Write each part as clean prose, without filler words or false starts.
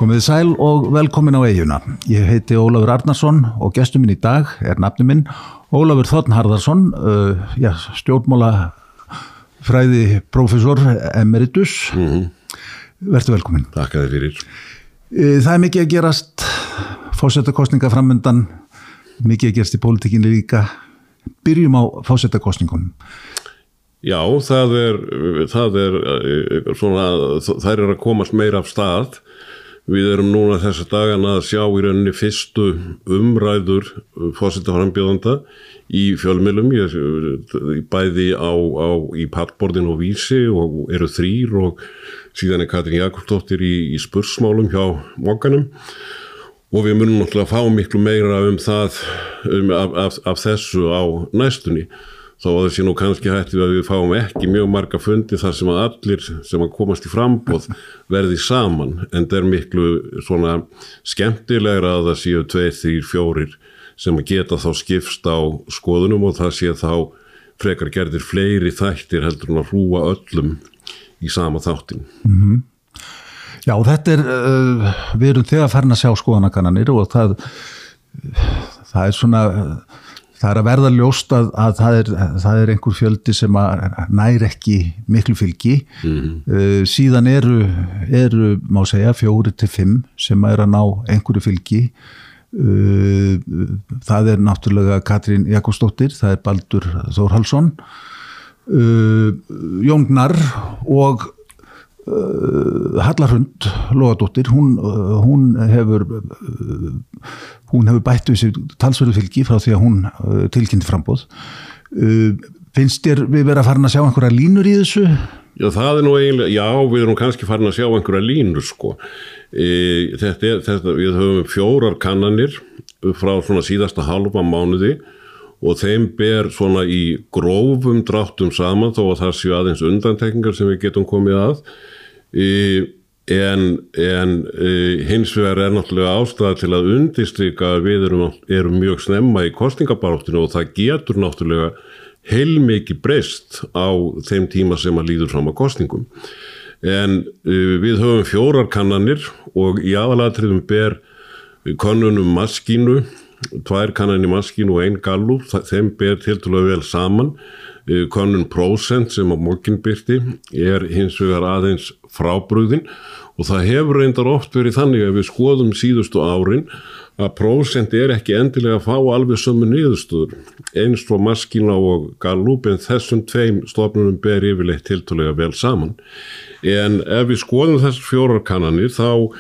Komið sæl og velkomin á Eyjuna. Ég heiti Ólafur Arnarsson og gestur minn í dag nafni minn Ólafur Þ. Harðarson, stjórnmálafræði prófessor emeritus. Vertu velkomin. Takk að þið fyrir. Það mikið að gerast, forsetakosninga framundan, mikið að gerast í pólitíkinni líka. Byrjum á forsetakosningunum. Já, það er svona, þær að komast meira af stað. Við erum núna þessa dagana að sjá í rauninni fyrstu umræður forsetaframbjóðanda í fjölmiðlum, bæði í pallborðinu og Vísi og eru 3 og síðan Katrín Jakobsdóttir í spursmálum hjá Mogganum og við munum náttúrulega fá miklu meira það af þessu á næstunni. Þó að þessi nú kannski hætti að við fáum ekki mjög marga fundi þar sem að allir sem að komast í framboð verði saman, en það miklu svona skemmtilegra að það séu 2, 3, 4 sem að geta þá skipst á skoðunum og það sé þá frekar gerðir fleiri þættir heldur en að hrúa öllum í sama þáttin. Já, þetta við erum þegar farin að sjá skoðanakannanir og það er svona... Það að verða ljóst að það einhver fjöldi sem nær ekki miklu fylgi. Síðan eru, má segja, 4 til 5 sem að ná einhverju fylgi. Það náttúrulega Katrín Jakobsdóttir, það Baldur Þórhallsson, Jón Gnarr og Halla Hrund Logadóttir, hún hefur bætt við sig talsverðu fylgi frá því að hún tilkynnti framboð. Finnst þér við vera farin að sjá einhverja línur í þessu? Já, það nú eiginlega, já, við erum kannski farin að sjá einhverja línur, sko. Við höfum 4 kannanir frá svona síðasta halva mánuði og þeim ber svona í grófum dráttum saman þó að það séu aðeins undantekningar sem við getum komið að. En hins vegar náttúrulega ástæða til að undirstrika að við erum mjög snemma í kosningabaráttinu og það getur náttúrulega heilmikið breyst á þeim tíma sem að líður fram á kosningum. En við höfum 4 kannanir og í aðalatriðum ber könnunum Maskínu, 2 kannanir Maskínu og 1 Gallup, þeim ber tiltölulega vel saman. Könnun Prósent sem að Mogginn birti hins vegar aðeins frábrugðin og það hefur reyndar oft verið þannig að við skoðum síðustu árin að Prósent ekki endilega að fá alveg sömu niðurstöður eins frá Maskína og Gallup, en þessum 2 stofnunum ber yfirleitt tiltölulega vel saman. En ef við skoðum þessar 4 kannanir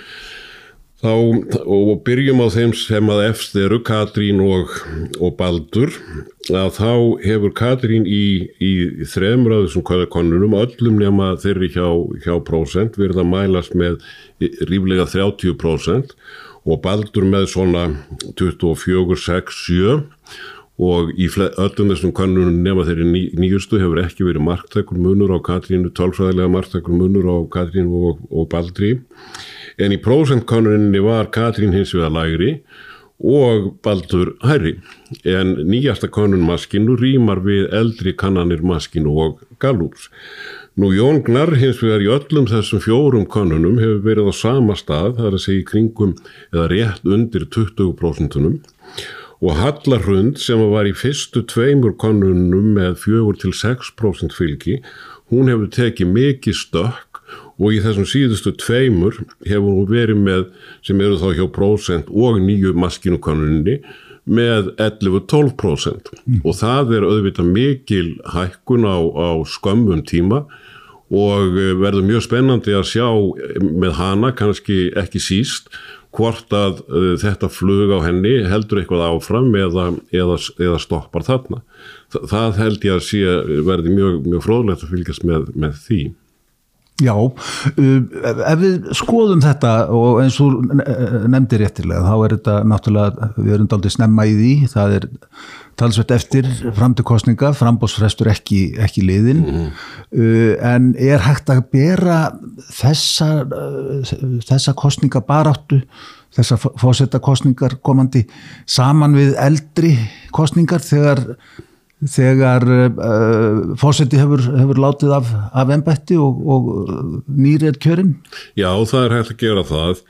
og byrjum á þeim sem að efst eru Katrín og Baldur, að þá hefur Katrín í 3 af þessum könnunum, öllum nema þeirri hjá Prósent, verið að mælast með ríflega 30% og Baldur með svona 24, 6, 7 og í öllum þessum könnunum nema þeirri nýjustu hefur ekki verið marktækur munur á Katrínu, tölfræðilega marktækur munur á Katrínu og Baldri. En í prósentkönnuninni var Katrín hins vegar lægri og Baldur hærri. En nýjasta könnun Maskínu rímar við eldri kannanir Maskínu og Gallups. Nú Jón Gnarr hins vegar í öllum þessum 4 könnunum hefur verið á sama stað, það að segja í kringum eða rétt undir 20%. Og Halla Hrund sem var í fyrstu 2 könnunum með 4 til 6% fylgi, hún hefur tekið mikið stökk og í þessum síðustu 2 hefur hún verið með, sem eru þá hjá Prósent og nýju Maskínukönnuninni, með 11-12%. Og það auðvitað mikil hækkun á skömmum tíma og verður mjög spennandi að sjá með hana, kannski ekki síst, hvort að þetta flug á henni heldur eitthvað áfram eða stoppar þarna. Það held ég að verði mjög fróðlegt að fylgjast með því. Já, ef við skoðum þetta og eins og nefndir réttilega, þá þetta náttúrulega, við erum dálítið snemma í því, það talsvert eftir fram til kosninga, framboðsfrestur ekki liðinn, en hægt að bera þessa kosningabaráttu, þessa forsetakosningar komandi saman við eldri kosningar þegar forseti hefur látið af embætti og nýr kjörinn? Já, það hægt að gera það.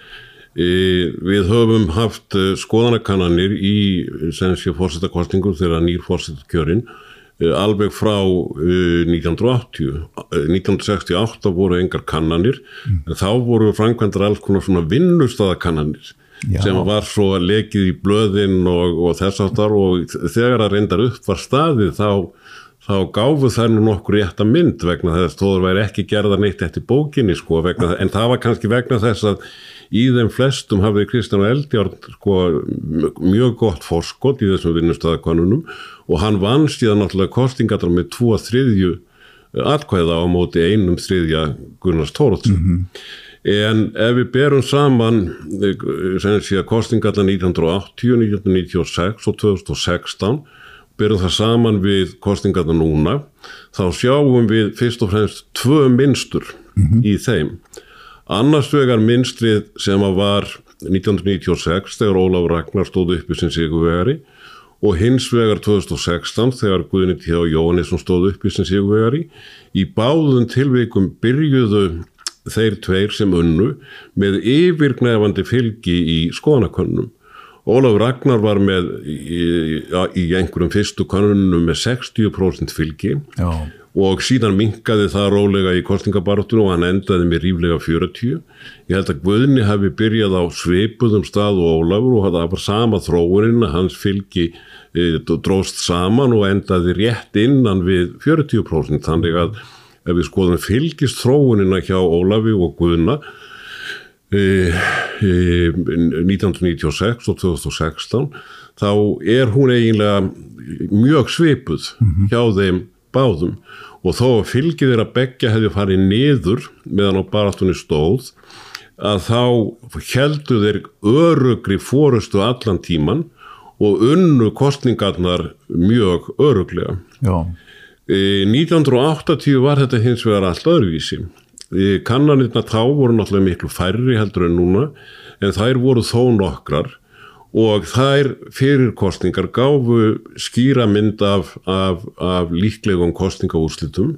Við höfum haft skoðanakannanir í forsetakosningum þegar nýr forsetakjörinn alveg frá 1980. 1968 voru engar kannanir, en þá voru framkvæmdar alls konar svona vinnustaðakannanir sem var svo lekið í blöðin og þess áttar, og þegar að reyndar upp var staðið þá gáfu þær nú nokkur rétta mynd vegna þess þó það væri ekki gerðar neitt eftir bókinni sko, en það var kannski vegna þess að í þeim flestum hafði Kristján Eldjárn sko, mjög gott forskot í þessum vinnustaðakönnunum og hann vann síðan náttúrulega kostingarnar með 2/3 atkvæða á móti 1/3 Gunnars Thoroddsen. En ef við berum saman kostingarnar 1980, 1996 og 2016, berum það saman við kostingarnar núna, þá sjáum við fyrst og fremst 2 mynstur í þeim. Annars vegar mynstrið sem var 1996 þegar Ólafur Ragnar stóð uppi sem sigurvegari og hins vegar 2016 þegar Guðni T. Jóhannesson stóð uppi sem sigurvegari. Í báðum tilvikum byrjuðu þeir tveir sem unnu með yfirgnæfandi fylgi í skoðanakönnunum. Ólafur Ragnar var með í einhverjum fyrstu könnunum með 60% fylgi. Já. Og síðan minnkaði það rólega í kosningabaráttunum og hann endaði með ríflega 40. Ég held að Guðni hafi byrjað á svipuðum stað og Ólafur og það var sama þróunin að hans fylgi dróst saman og endaði rétt innan við 40%. Þannig að ef við skoðum fylgist þróunina hjá Ólafi og Guðna 1996 og 2016 þá hún eiginlega mjög svipuð hjá þeim báðum og þó að fylgið þeirra beggja hefði farið niður meðan á baráttunni stóð að þá héldu þeir örugri forystu allan tíman og unnu kosningarnar mjög öruglega. Já. 1980 var þetta hins vegar allt öðruvísi. Kannanirnar þá voru náttúrulega miklu færri heldur en núna en þær voru þó nokkrar og þær fyrirkosningar gáfu skýra mynd af líklegum kosningaúrslitum.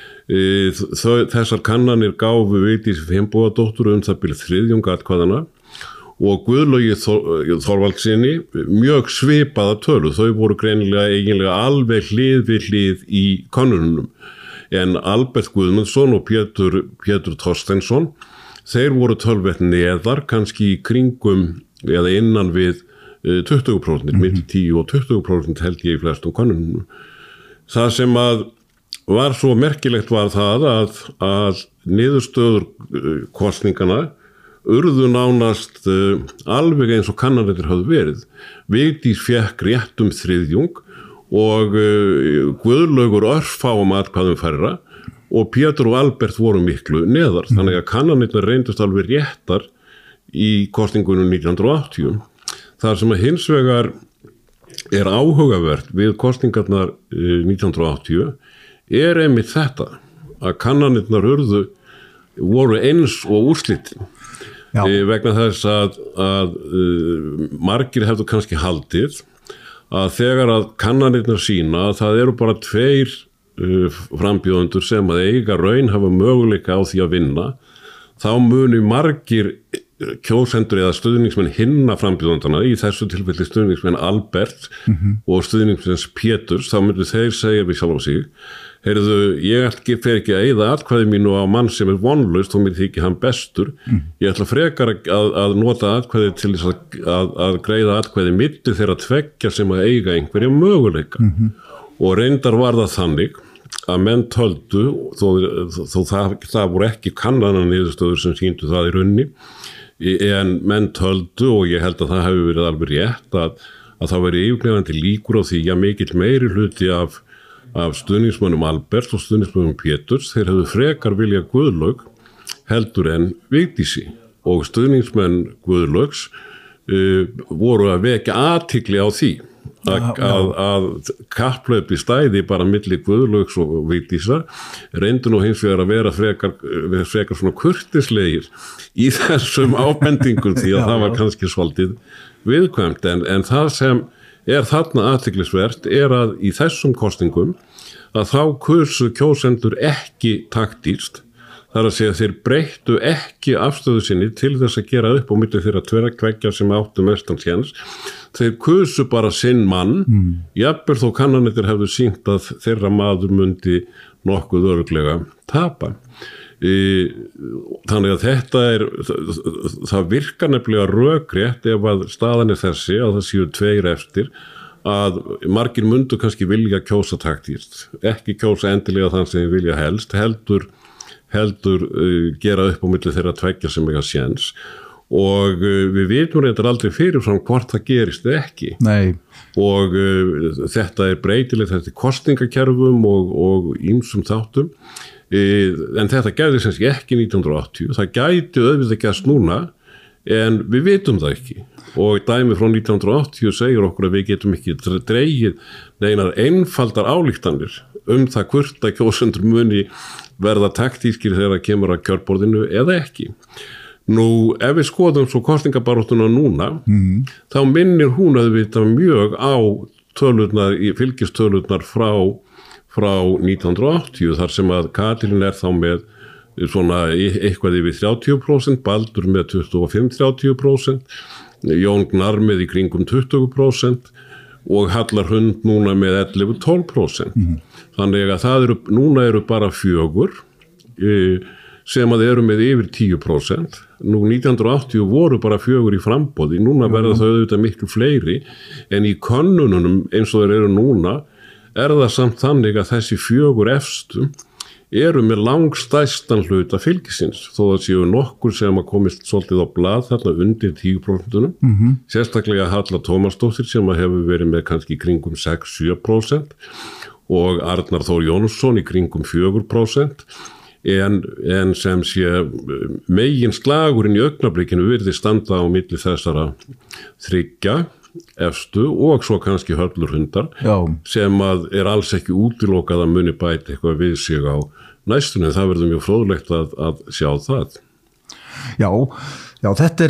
Þessar kannanir gáfu Vigdísi Finnbogadóttur það byrja 3/3 atkvæðanna og Guðlaugi Þorvaldssyni mjög svipaða tölu. Þau voru greinilega eiginlega alveg hlið við hlið í könnunum. En Albert Guðmundsson og Pétur Thorsteinsson, þeir voru töluvert neðar, kannski í kringum eða innan við 20%, milli 10 og 20% held ég í flestum könnunum. Það sem að var svo merkilegt var það að niðurstöður kosningana urðu nánast alveg eins og kannanirnar höfðu verið. Vigdís fékk rétt 1/3 og Guðlaugur örfáum atkvæðum færra og Pétur og Albert voru miklu neðar. Þannig að kannanirnar reyndust alveg réttar í kosningunum 1980. Það sem að hins vegar áhugavert við kosningarnar 1980 einmitt þetta að kannanirnar voru eins og úrslitin. Vegna þess að margir hefðu kannski haldið að þegar að kannanirnar sína að það eru bara 2 frambjóðendur sem að eiga raunhafa möguleika á því að vinna, þá muni margir kjósendur eða stuðningsmenn hinna frambjóðendana, í þessu tilfelli stuðningsmenn Albert og stuðningsmenn Péturs, þá myndu þeir segja við sjálf á sig, heyrðu, ég fer ekki að eyða atkvæði mínu á mann sem vonlaust og mér þykir hann bestur, ég ætla frekar að nota atkvæði til þess að greiða atkvæði milli þeirra tveggja sem að eiga einhverja möguleika. Og reyndar var það þannig að menn töldu, þó það voru ekki kannanar niðurstöður sem sýndu það í raunni, en menn töldu og ég held að það hefur verið alveg rétt að það veri yfirgnefandi líkur á því að mikill meiri hluti af stuðningsmönnum Albert og stuðningsmönnum Péturs, þeir hefðu frekar vilja Guðlaug heldur en Vigdísi og stuðningsmenn Guðlaugs voru að vekja athygli á því að kapphlaupi stæði bara milli Guðlaugs og Vigdísar reyndu nú hins vegar að vera frekar svona kurteislegir í þessum ábendingum því að það var kannski svolítið viðkvæmt en það sem þarna athyglisvert að í þessum kosningum að þá kursu kjósendur ekki taktískt, Það að segja þeir breyttu ekki afstöðu sinni til þess að gera upp á milli þeirra tveggja sem áttu mestan séns. Þeir kusu bara sinn mann, jafnvel þó kannanir hefðu sýnt að þeirra maður mundi nokkuð örugglega tapa. Þannig að það virkar nefnilega rökrétt ef að staðan þessi að það séu tveir eftir að margir mundu kannski vilja kjósa taktískt, ekki kjósa endilega þann sem vilja helst, heldur gera upp á milli þeirra tveggja sem eiga séns og við vitum reyndar aldrei fyrirfram hvort það gerist ekki. Nei. Og þetta breytilegt, þetta kosningakerfum og ýmsum þáttum. En þetta gæti sem sé ekki 1980, það gæti auðvitað gerst núna en við vitum það ekki og dæmi frá 1980 segir okkur að við getum ekki dregið neinar einfaldar ályktanir það hvort að kjósendur muni verða taktískir þegar það kemur að kjörborðinu eða ekki. Nú ef við skoðum svo kosningabaráttuna núna þá minnir hún auðvitað mjög á fylgistölurnar frá 1980 þar sem að Katrín þá með svona eitthvað yfir 30%, Baldur með 25-30%, Jón Gnarr með í kringum 20% og Hallar Hund núna með 11-12%. Þannig að núna eru bara 4 sem að eru með yfir 10%. Nú 1980 voru bara 4 í framboði, núna verða þau auðvitað miklu fleiri en í könnunum eins og þeir eru núna það samt þannig að þessi 4 efstu eru með langstærstan hluta fylgisins þó að séu nokkur sem að komist svolítið á blað þarna undir 10%, sérstaklega Halla Tómasdóttir sem að hefur verið með kannski í kringum 6-7% og Arnar Þór Jónsson í kringum 4%. En sem sé megin slagurinn í augnablikinu virði standa á milli þessara 3 efstu og svo kannski Hallur Hundar sem að alls ekki útilokað að muni bæta eitthvað við sig á næstunni. Það verður mjög fróðlegt að sjá það. Já, þetta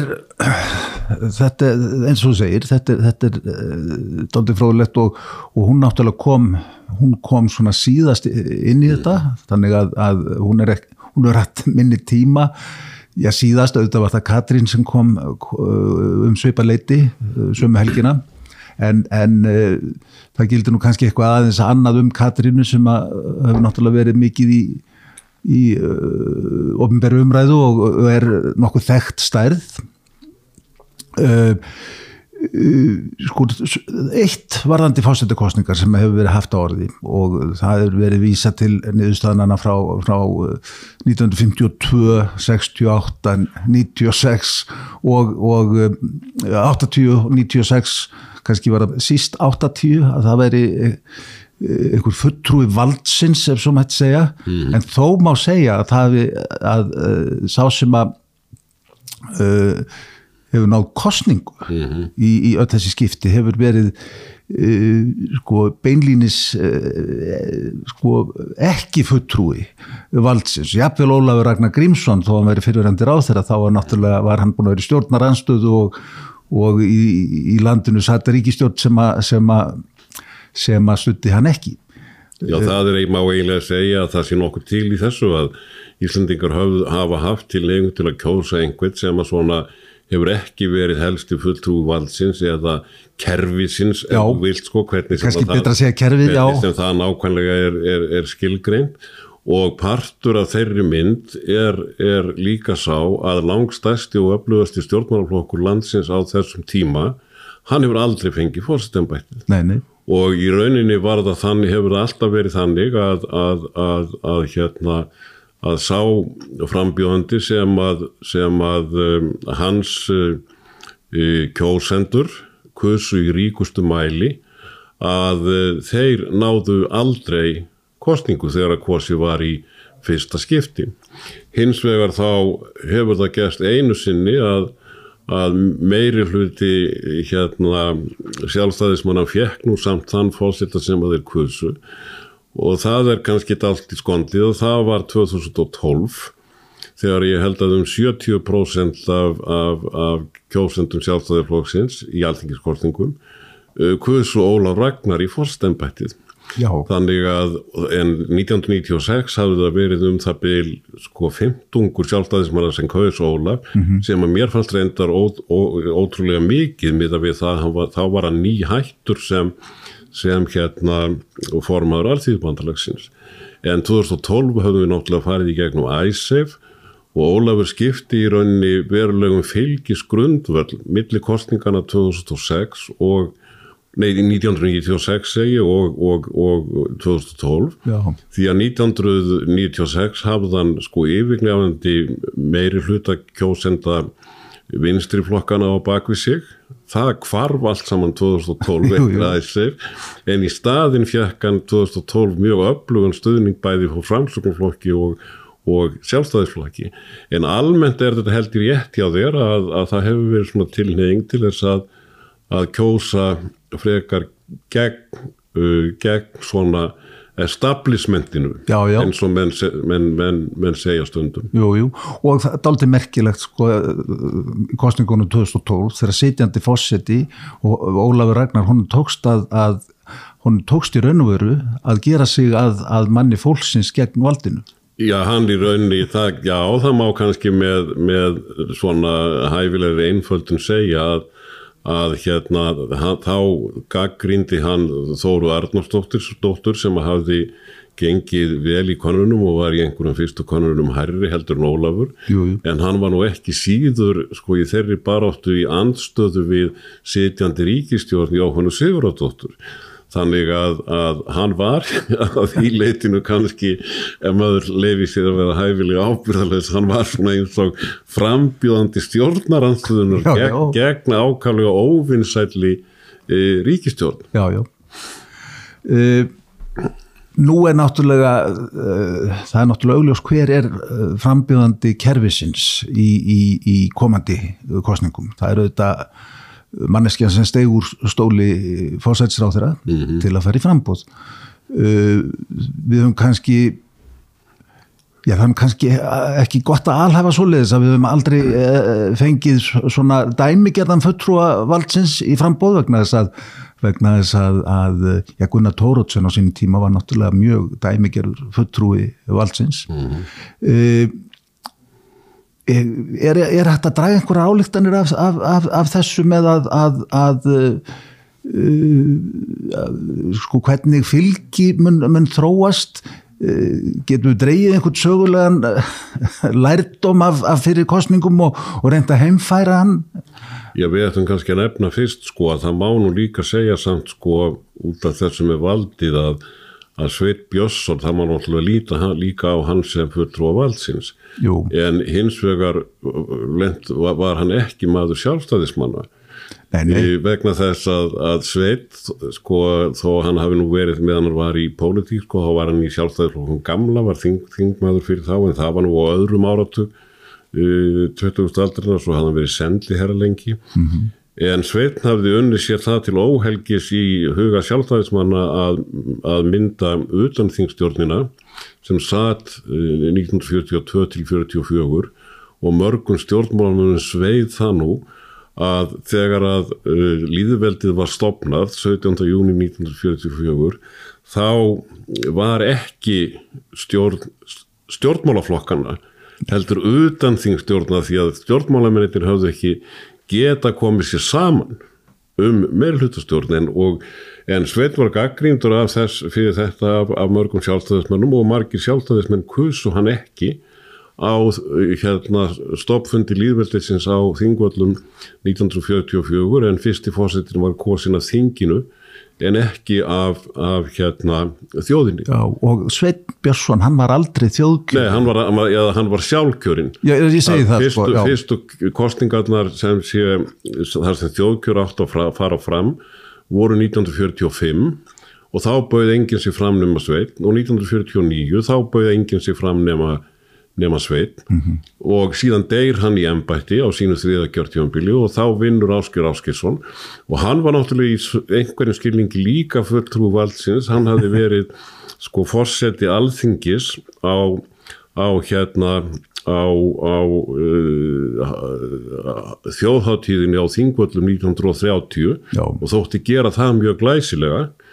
eins og þú segir, þetta dálítið fróðlegt og hún náttúrulega kom svona síðast inn í þetta, þannig að hún rætt minni tíma. Já, síðast auðvitað var það Katrín sem kom svipaleiti sömu helgina en það gildi nú kannski eitthvað aðeins annað Katrínu sem hefur náttúrulega verið mikið í opinberu umræðu og nokkuð þekkt stærð. Sko, eitt varðandi forsetakosningar sem hefur verið haft á orði og það hefur verið vísað til niðurstaðnanna frá 1952, 68, 96 og 80, 96, kannski var það síst 80 að það veri einhver fulltrúi valdsins ef svo mætti segja, en þó má segja að sá sem að hefur náð kosningu í öll þessi skipti hefur verið beinlínis ekki fulltrúi valdsins. Jafnvel Ólafur Ragnar Grímsson þó hann verið fyrrverandi ráðherra þá var hann búin að vera í stjórnarandstöðu og í landinu sat ríkisstjórn sem að studdi hann ekki. Já, það má eiginlega segja að það sé nokkuð til í þessu að Íslendingar hafa haft tilhneigingu til að kjósa einhvern sem að svona hefur ekki verið helsti fulltrúi valdsins eða kerfisins ef þú vilt hvernig sem það nákvæmlega er skilgreint og partur af þeirri mynd er líka sá að langstærsti og öflugasti stjórnmálaflokkur landsins á þessum tíma, hann hefur aldrei fengið forsetembættið. Nei. Og í rauninni var það þannig, hefur það alltaf verið þannig að sá frambjóðandi sem að hans kjósendur kusu í ríkustu mæli að þeir náðu aldrei kosningu þegar að kosi var í fyrsta skipti. Hins vegar þá hefur það gerst einu sinni að meiri hluti sjálfstæðismanna fékk nú samt þann forseta sem að þeir kusu og það kannski allt í skondið og það var 2012 þegar ég held að 70% af kjósendum sjálfstæðisflokksins í alþingiskosningum kusu Ólaf Ragnar í forsetembættið Já. Þannig að en 1996 hafði það verið það bil sko 15 sjálfstæðismanna sem kaus Ólaf sem að mér fannst reyndar ótrúlega mikið miðað við það, þá var hann nýhættur sem formaður Alþýðubandalagsins. En 2012 höfum við náttúrulega farið í gegnum Icesave og Ólafur skipti í rauninni verulegum fylgisgrundvöll milli kosningana 2006 1996 segi og 2012. Já. Því að 1996 hafði hann sko yfirgnefandi meiri hluta kjósenda vinstri flokkana á bakvið sig. Það hvarf allt saman 2012 eftir Icesave, en í staðinn fékk hann 2012 mjög öflugan stuðning bæði frá Framsóknarflokki og Sjálfstæðisflokki. En almennt þetta heldur rétt hjá þér að það hefur verið svona tilhneiging til þess að kjósa frekar gegn svona establishmentinu, eins og menn segja stundum. Jú, og það er dálítið merkilegt sko í kosningunum 2012 þegar sitjandi forseti og Ólafur Ragnar, hún tókst í raun og veru að gera sig að manni fólksins gegn valdinu. Já, hann í rauninni, það má kannski með svona hæfilegri einföldun segja að þá gagnrýndi hann Þóru Arnórsdóttur sem hafði gengið vel í könnunum og var í einhverjum fyrstu könnunum hærri heldur en Ólafur. Jú. En hann var nú ekki síður sko í þeirri baráttu í andstöðu við sitjandi ríkisstjórn Jóhönnu Sigurðardóttur. Þannig að hann var að því leitinu kannski, ef maður leyfi sér að vera hæfilega ábyrgðarlaus, hann var svona eins og frambjóðandi stjórnarandstöðunar gegn ákaflega óvinsælli ríkisstjórn. Já. Nú náttúrulega, það náttúrulega augljós hver frambjóðandi kerfisins í komandi kosningum. Það auðvitað manneskja sem steig úr stóli forsætisráðherra til að fara í framboð. Við höfum kannski ekki gott að alhæfa svoleiðis að við höfum aldrei fengið svona dæmigerðan fulltrúa valdsins í framboð vegna þess að Gunnar Thoroddsen á sínum tíma var náttúrulega mjög dæmigerður fulltrúi valdsins. Er hægt að draga einhverja ályktanir af þessu með að sko hvernig fylgi mun þróast? Getum við dregið einhvern sögulegan lærdóm af fyrir kosningum og reynt að heimfæra hann? Já, við ættum kannski að nefna fyrst sko að það má nú líka segja samt sko út af þessum valdið að Sveinn Björnsson, það má náttúrulega líta líka á hann sem fulltrúa valdsins. Jú. En hins vegar var hann ekki maður sjálfstæðismanna. Nei. Vegna þess að Sveinn, sko, þó hann hafi nú verið meðan hann var í pólitík, sko, þá var hann í Sjálfstæðisflokknum gamla, var þingmaður fyrir þá, en það var nú á öðrum áratug 20. aldarinnar, svo hafði hann verið sendiherra lengi. En Sveinn hafði unnið sér það til óhelgis í huga sjálfstæðismanna að mynda utanþingstjórnina sem satt 1942 til 44 og mörgum stjórnmálamönnum sveið það nú að þegar að lýðveldið var stofnað 17. júní 1944 þá var ekki stjórnmálaflokkana heldur utanþingstjórna því að stjórnmálamennir höfðu ekki geta komið sér saman meirihlutastjórn en Sveinn var gagnrýndur fyrir þetta af mörgum sjálfstæðismennum og margir sjálfstæðismenn kusu hann ekki á stoppfundi lýðveldisins á Þingvöllum 1944 en fyrsti forsetinn var kosinn af þinginu en ekki af þjóðinni. Já, og Sveinn Björnsson, hann var aldrei þjóðkjörinn. Nei, hann var sjálfkjörinn. Já, ég segi það. Fyrstu kosningarnar þar sem þjóðkjör átt að fara fram voru 1945 og þá bauð enginn sig fram nema Sveinn og 1949 þá bauð enginn sig fram nema Sveinn og síðan deyr hann í embætti á sínu 3. kjörtímabili og þá vinnur Ásgeir Ásgeirsson og hann var náttúrulega í einhverjum skilningi líka fulltrúi valdsins, hann hafði verið sko forseti Alþingis á þjóðhátíðinni á Þingvöllum 1930 og þótti gera það mjög glæsilega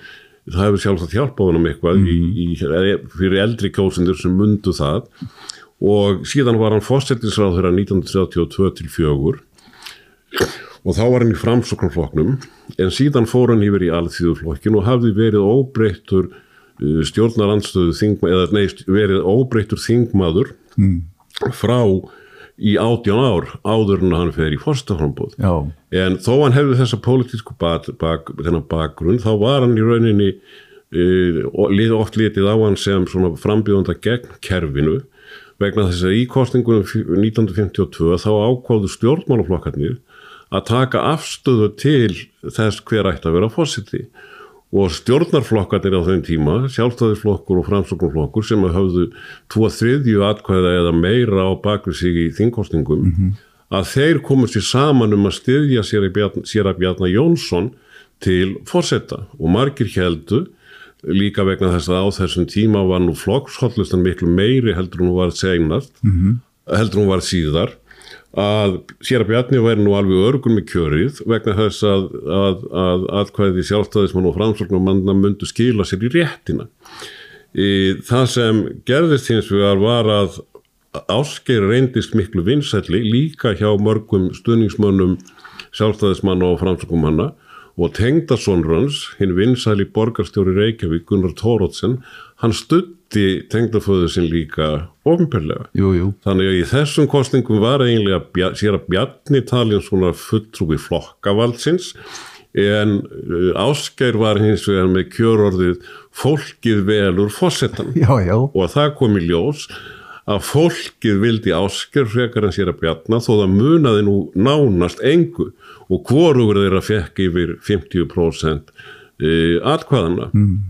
það hefur sjálfsagt hjálpað honum eitthvað fyrir eldri kjósendur sem mundu það og síðan var hann forsætisráðherra 1932-4 og þá var hann í Framsóknarflokknum en síðan fór hann yfir í Alþýðuflokkin og hafði verið óbreyttur stjórnarandstöðu þingmaður eða verið óbreyttur þingmaður frá í 18 ár áður en hann fer í forsetaframboð. En þó hann hefði þessa pólitísku bakgrunn þá var hann í rauninni oft litið á hann sem svona frambjóðanda gegn kerfinu vegna þess að í kosningunum 1952 þá ákváðu stjórnmálaflokkarnir að taka afstöðu til þess hver ætti að vera forseti og stjórnarflokkarnir á þeim tíma, Sjálfstæðisflokkur og Framsóknarflokkur sem höfðu 2/3 atkvæða eða meira á bakvið sig í þingkosningum að þeir komu sér saman að styðja séra Bjarna Jónsson til forseta og margir héldu líka vegna þess að á þessum tíma var nú flokkshollustan miklu meiri heldur hún var seinast, heldur hún var síðar að séra Bjarni væri nú alveg öruggur með kjörið vegna þess að atkvæði Sjálfstæðismann og Framsóknarmanna myndu skila sér í réttina. Það sem gerðist hins vegar var að Ásgeir reyndist miklu vinsælli líka hjá mörgum stuðningsmönnum Sjálfstæðismanna og Framsóknarmanna og tengdasonur hans, hinn vinsæli borgarstjóri Reykjavík, Gunnar Thoroddsen, hann studdi tengdaföður sinn líka opinberlega. Þannig að í þessum kosningum var eiginlega séra Bjarni talin svona fulltrúi flokkavaldsins en Ásgeir var hins vegar með kjörorðið fólkið velur forsetann og það kom í ljós að fólkið vildi Ásgeir frekar en séra Bjarna þó það munaði nú nánast engu og hvorugur þeirra fekk yfir 50% atkvæðanna.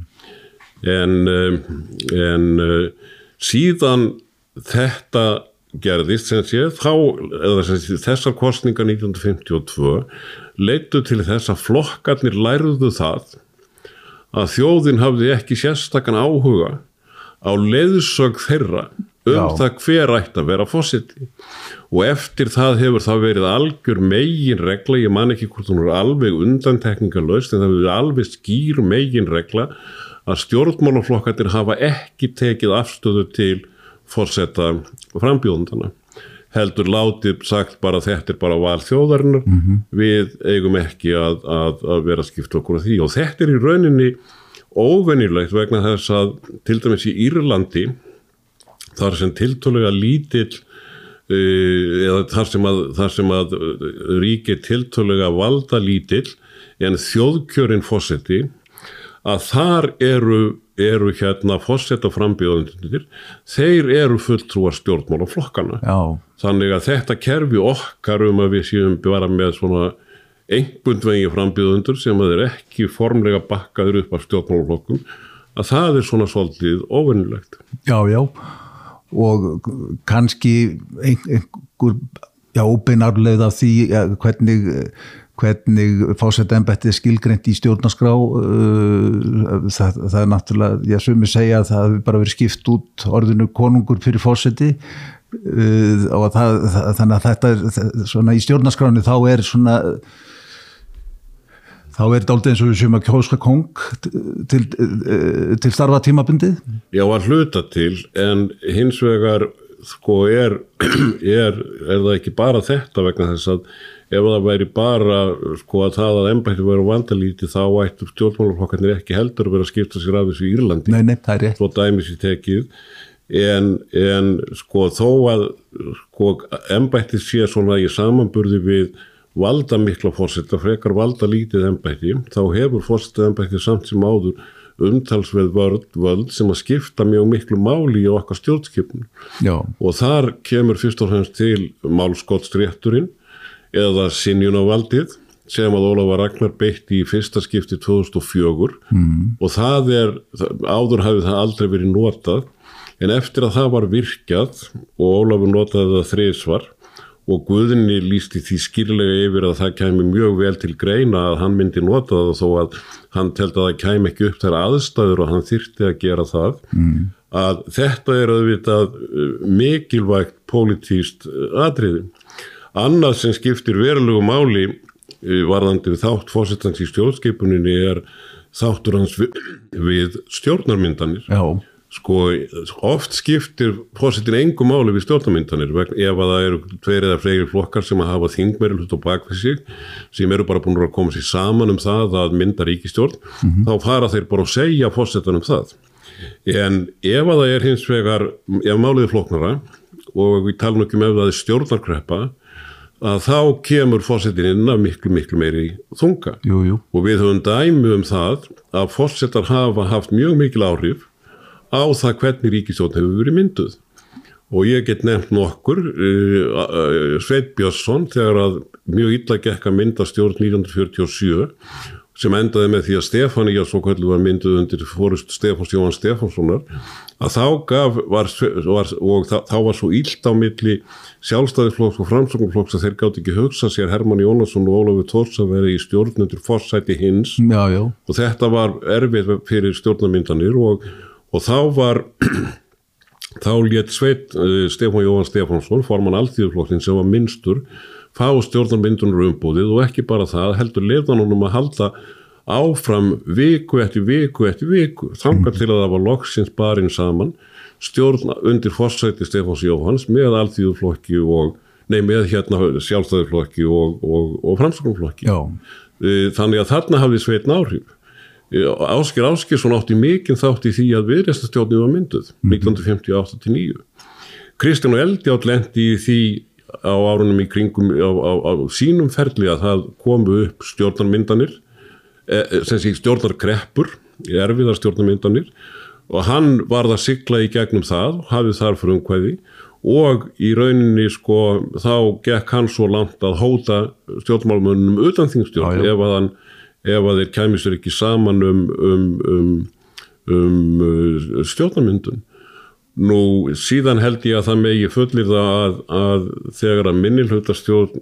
En síðan þetta gerðist sem sé, þessar kosningar 1952 leiddu til þess að flokkarnir lærðu það að þjóðin hafði ekki sérstakan áhuga á leiðsögn þeirra það hver ætti að vera forseti og eftir það hefur það verið algjör megin regla, ég man ekki hvort hún er alveg undantekningarlaust en það hefur verið alveg skýr megin regla að stjórnmálaflokkarnir hafa ekki tekið afstöðu til forseta frambjóðandana heldur látið sagt bara þetta bara val þjóðarinnar við eigum ekki að vera að skipta okkur á því og þetta í rauninni óvenjulegt vegna þess að til dæmis í Írlandi þar sem tiltölulega lítill eða þar sem að ríki tiltölulega valda lítill en þjóðkjörinn forseti að þar eru hérna forsetaframbjóðendur þeir eru fulltrúar stjórnmálaflokkana þannig að þetta kerfi okkar að við séum bara með svona einbundvegi frambjóðendur sem að er ekki formlega bakkaður upp af stjórnmálaflokkum að það svona svolítið óvenjulegt. Og kannski einhver óbeinarleið af því hvernig forsetaembættið skilgreint í stjórnarskrá það náttúrulega, sumir segja að það hefur bara verið skipt út orðinu konungur fyrir forseti og þannig að þetta svona í stjórnarskráni þá er dálítið eins og við séum að kjósa kóng til starfa tímabundið? Já, að hluta til, en hins vegar er það ekki bara þetta vegna þess að ef það væri bara að það að embætti væri vandalítið þá ættu stjórnmálaflokkarnir ekki heldur að vera að skipta sér af þessu í Írlandi. Nei, það er rétt. Svo dæmis í tekið, en þó að embætti sé svona í samanburði við valdamikla forseta, frekar valdalítið embætti, þá hefur forsetaembættið samt sem áður umtalsverð völd sem að skipta mjög miklu máli í okkar stjórnskipun. Og þar kemur fyrst og fremst til málskotsrétturinn eða synjunarvaldið sem að Ólafur Ragnar beitti í fyrsta skipti 2004 og það áður hafði það aldrei verið notað en eftir að það var virkjað og Ólafur notaði það þrisvar og Guðni lýsti því skýrlega yfir að það kæmi mjög vel til greina að hann myndi nota það þó að hann teldi að það kæmi ekki upp þær aðstæður og hann þyrfti að gera það að þetta auðvitað mikilvægt pólitískt atriði. Annað sem skiptir verulegu máli varðandi þátt forsetans í stjórnskipuninni þáttur hans við stjórnarmyndanir. Já. Sko, oft skiptir forsetinn engu máli við stjórnarmyndanir ef að það eru 2 eða fleiri flokkar sem að hafa þingmeirihluta á bak við sig sem eru bara búin að koma sér saman það að mynda ríkisstjórn, þá fara þeir bara að segja forsetanum það. En ef að það hins vegar, ef málið er flóknara og við talum ekki ef það er stjórnarkreppa, að þá kemur forsetinn inn af miklu meiri þunga. Jú. Og við höfum dæmi það að forsetar hafa haft mjög mikil áhrif á það hvernig ríkisstjórn hefur verið mynduð. Og ég get nefnt nokkur, Sveinn Björnsson, þegar að mjög illa gekk að mynda stjórn 1947, sem endaði með því að Stefanía svokölluð var mynduð undir forystu Stefáns Jóhann Stefánssonar, að þá var svo illt á milli Sjálfstæðisflokks og Framsóknarflokks að þeir gátu ekki hugsa sér Hermann Jónasson og Ólafur Thors að vera í stjórn undir forsæti hins. Já. Og þetta var erfitt fyrir stjórnarmyndanir og þá lét Stefán Jóhann Stefánsson, formann Alþýðuflokksins sem var minnstur, fá stjórnarmyndunar umbúðið og ekki bara það, heldur leyfði honum að halda áfram viku eftir viku, þangað til að það var loksins barinn saman stjórn undir forsæti Stefáns Jóhanns með Alþýðuflokki með Sjálfstæðisflokki og Framsóknarflokki. Þannig að þarna hafði Sveinn áhrif. Ásgeir Ásgeirsson átti mikinn þátt í því að Viðreisnarstjórnin var mynduð 1958-9. Kristján Eldjárn lenti í því á árunum í kringum á sínum ferli að það komu upp stjórnarmyndanir, sem sé stjórnarkreppur, erfiðar stjórnarmyndanir, og hann varð að sigla í gegnum það, hafði þar frumkvæði og í rauninni þá gekk hann svo langt að hóta stjórnmálmönnum utan þingstjórn ef að þeir kæmi sér ekki saman stjórnarmyndun. Nú, síðan held ég að það megi fullyrða að þegar að minnihlutastjórn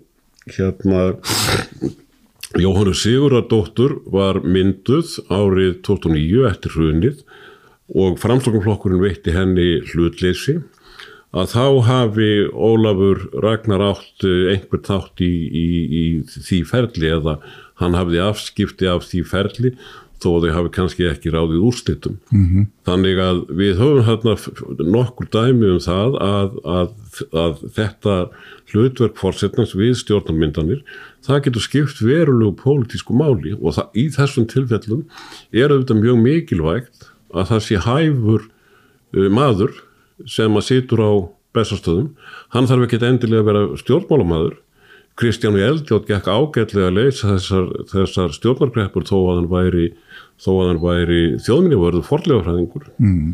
Jóhannu Sigurðardóttur var mynduð árið 2009 eftir hrunið og Framsóknarflokkurinn veitti henni hlutleysi, að þá hafi Ólafur Ragnar átt einhver þátt í því ferli eða hann hafði afskipti af því ferli þó að þau hafi kannski ekki ráðið úrslitum. Þannig að við höfum hérna nokkur dæmi það að þetta hlutverk forsetans við stjórnarmyndanir, það getur skipt verulegu pólitísku máli og í þessum tilfellum auðvitað mjög mikilvægt að það sé hæfur maður sem að situr á Bessastöðum. Hann þarf ekki endilega að vera stjórnmálamaður. Kristján Eldjárn gekk ágætlega að leysa þessar stjórnarkreppur þó að hann væri þjóðminjavörður fornleifafræðingur.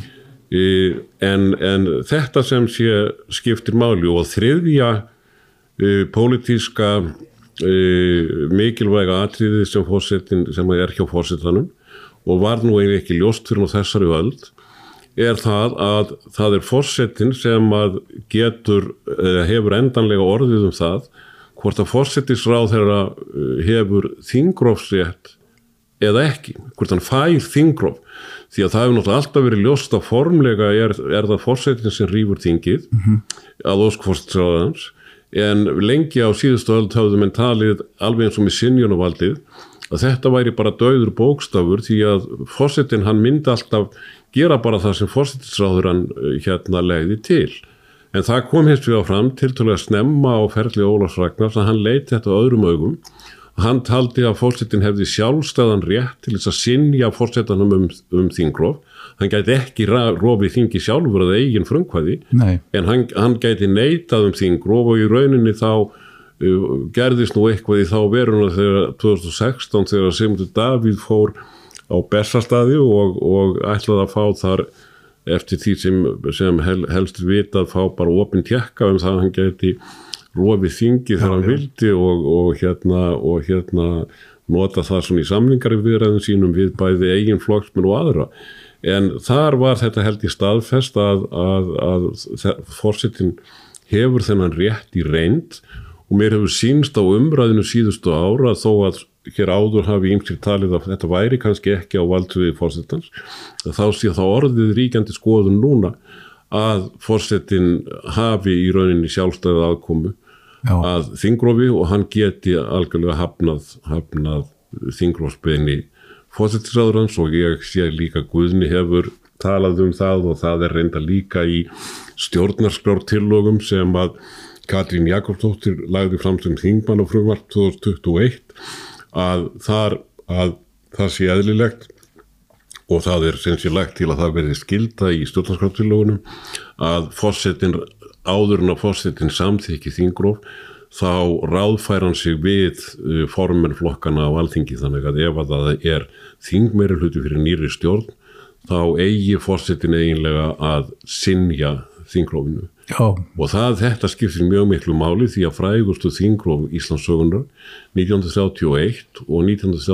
En þetta sem sé skiptir máli og þriðja pólitíska mikilvæga atriði sem er hjá forsetanum og var nú eiginlega ekki ljóst fyrir þessari öld það að það er forsetinn sem að hefur endanlega orðið það hvort að forsetisráðherra hefur þingrofsrétt eða ekki, hvort hann fær þingrof, því að það hefur náttúrulega alltaf verið ljóst að formlega er það forsetinn sem rýfur þingið að ósk forsetisráðherrans, en lengi á síðustu öld höfðu menn talið alveg eins og með synjunarvaldið að þetta væri bara dauður bókstafur því að forsetinn hann myndi alltaf gera bara það sem forsetisráðherrann legði til. En það kom hins vegar fram tiltölulega snemma á ferli Ólafs Ragnars að hann leit þetta öðrum augum. Hann taldi að forsetinn hefði sjálfstæðan rétt til þess að synja forsetanum þingrof. Hann gæti ekki rofið þingi sjálfur að eigin frumkvæði, en hann gæti neitað þingrof og í rauninni þá gerðist nú eitthvað í þá veruna þegar 2016 þegar Sigmundur Davíð fór á Bessastaði og ætlaði að fá þar eftir því sem helst vitað fá bara opinn tékka það að hann gæti rofið þingi þegar hann vildi og nota það svona í samningarviðræðum sínum við bæði eigin flokksmenn og aðra. En þar var þetta held í staðfest að forsetinn hefur þennan rétt í reynd og mér hefur sýnst á umræðinu síðustu ára þó að hér áður hafi ýmsir talið að þetta væri kannski ekki á valdsviði forsetans, þá sé það orðið ríkjandi skoðun núna að forsetinn hafi í rauninni sjálfstæða aðkomu að þingrofi og hann geti algjörlega hafnað þingrofsbeiðni forsætisráðherrans og ég sé líka Guðni hefur talað það og það reyndar líka í stjórnarskrártillögum sem að Katrín Jakobsdóttir lagði fram sem þingmannafrumvarp 2021 að það sé eðlilegt og það sem sé lagt til að það verði skylda í stjórnarskrártillögunum að forsetinn áður en að forsetinn samþykki þingrof þá ráðfær hann sig við formenn flokkana á Alþingi þannig að ef að það þingmeirihluti fyrir nýrri stjórn þá eigi forsetinn eiginlega að synja þingrofinu. Já. Og þetta skiptir mjög miklu máli því að frægustu þingrof Íslandssögunar 1931 og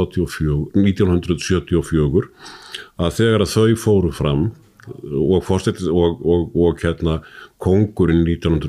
1974 að þegar að þau fóru fram og forsetinn og kóngurinn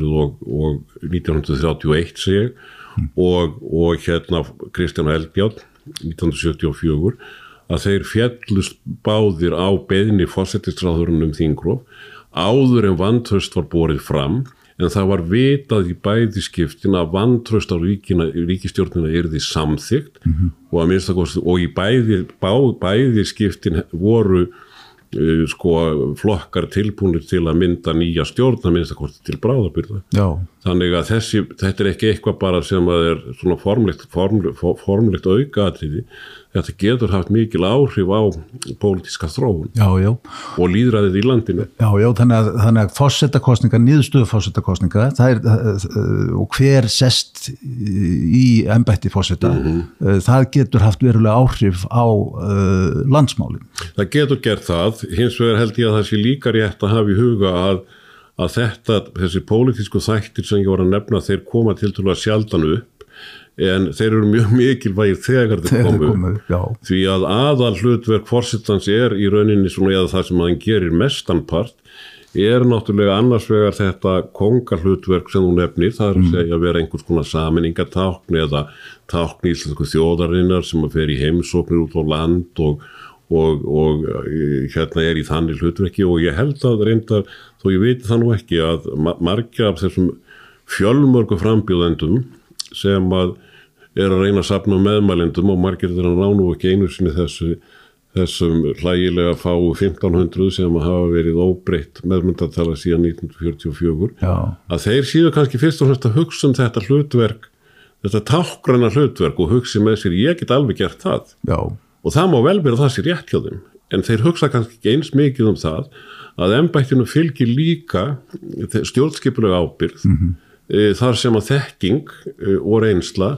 1931 seg og Kristján Eldjárn 1974 að þeir féllust báðir á beiðni forsætisráðherrans þingrof áður en vantraust var borið fram en það var vitað í bæði skiptin að vantraust á ríkisstjórnina yrði samþykkt og að minnsta kosti og í bæði skiptin voru flokkar tilbúnir til að mynda nýja stjórn að minnsta kosti til bráðabirgða. Já. Þannig að þetta ekki eitthvað bara sem að svona formlegt aukaatriði. Þetta getur haft mikil áhrif á pólitíska þróun. Já. Og lýðræðið í landinu. Já, þannig að forsetakosningar, niðurstöðu forsetakosningar, og hver sest í embætti forseta, það getur haft verulega áhrif á landsmálin. Það getur gert það, hins vegar held ég að það sé líka rétt að hafa í huga að þessi pólitísku þættir sem ég var að nefna, þeir koma tiltölulega sjaldan upp, en þeir eru mjög mikilvægir þegar þeir komu því að aðal hlutverk forsetans í rauninni svona eða það sem hann gerir mestanpart náttúrulega annars vegar þetta kóngahlutverk sem þú nefnir, það að segja að vera einhvers konar sameiningatákn eða tákn íslensku þjóðarinnar sem að fer í heimsóknir út á land og í þannig hlutverki og ég held að reyndar, þó ég veit það nú ekki að margir af þessum fjölmörgu frambjóðendum sem að að reyna að safna meðmælendum og margir þeirra ná nú ekki einu sinni þessum hlægilega fáu 1500 sem að hafa verið óbreytt meðmyndatala síðan 1944 að þeir síðu kannski fyrst og fremst að hugsa þetta hlutverk, þetta tákgræna hlutverk og hugsi með sér ég get alveg gert það og það má vel vera það sér rétt hjá þeim en þeir hugsa kannski ekki eins mikið það að embættinu fylgir líka stjórnskipuleg ábyrgð þar sem að þekking og reynsla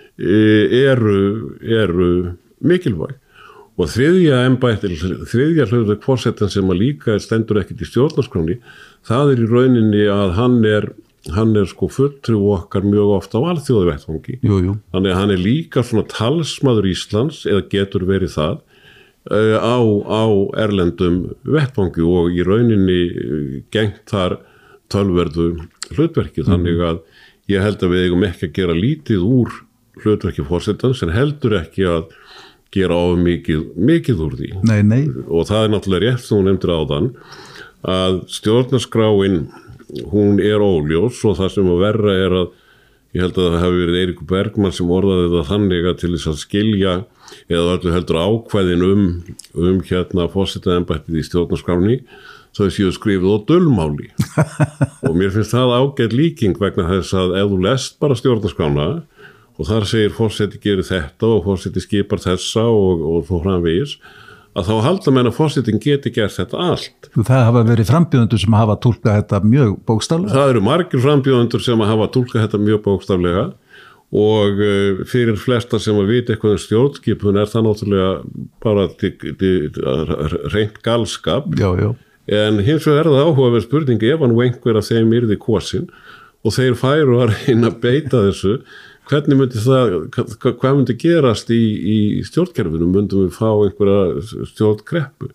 eru mikilvæg og þriðja hlutverk forsetans sem að líka stendur ekkert í stjórnarskránni það í rauninni að hann fulltrú okkar mjög oft á alþjóðavettvangi þannig að hann líka svona talsmaður Íslands eða getur verið það á erlendum vettvangi og í rauninni gegnt þar tölverðu hlutverki þannig að ég held að við eigum ekki að gera lítið úr hlutverki forsetans en heldur ekki að gera of mikið úr því. Nei. Og það náttúrulega rétt sem hún nefndir áðan að stjórnarskráin hún óljós og það sem að verra að ég held að það hafi verið Eiríkur Bergmann sem orðaði þetta þannig að til þess að skilja eða öllu heldur ákvæðin forsetaembættið í stjórnarskránni þau séu skrifið á dulmáli og mér finnst það ágæt líking vegna þess að ef þú lest bara stjórnarskrána og þar segir forseti gerir þetta og forseti skipar þessa og svo framvegis að þá halda menn að forsetin geti gert þetta allt. Það hafa verið frambjóðendur sem hafa túlkað þetta mjög bókstaflega? Það eru margir frambjóðendur sem hafa túlkað þetta mjög bókstaflega og fyrir flesta sem að vita eitthvað stjórnskipun það náttúrulega bara hreint galskap. Já. En hins vegar það áhugaverð spurning ef hann einhver af þeim yrði kosin og þeir færu að reyna að beita þessu, hvernig myndi hvað myndi gerast í stjórnkerfinu? Myndum við fá einhverja stjórnkreppu,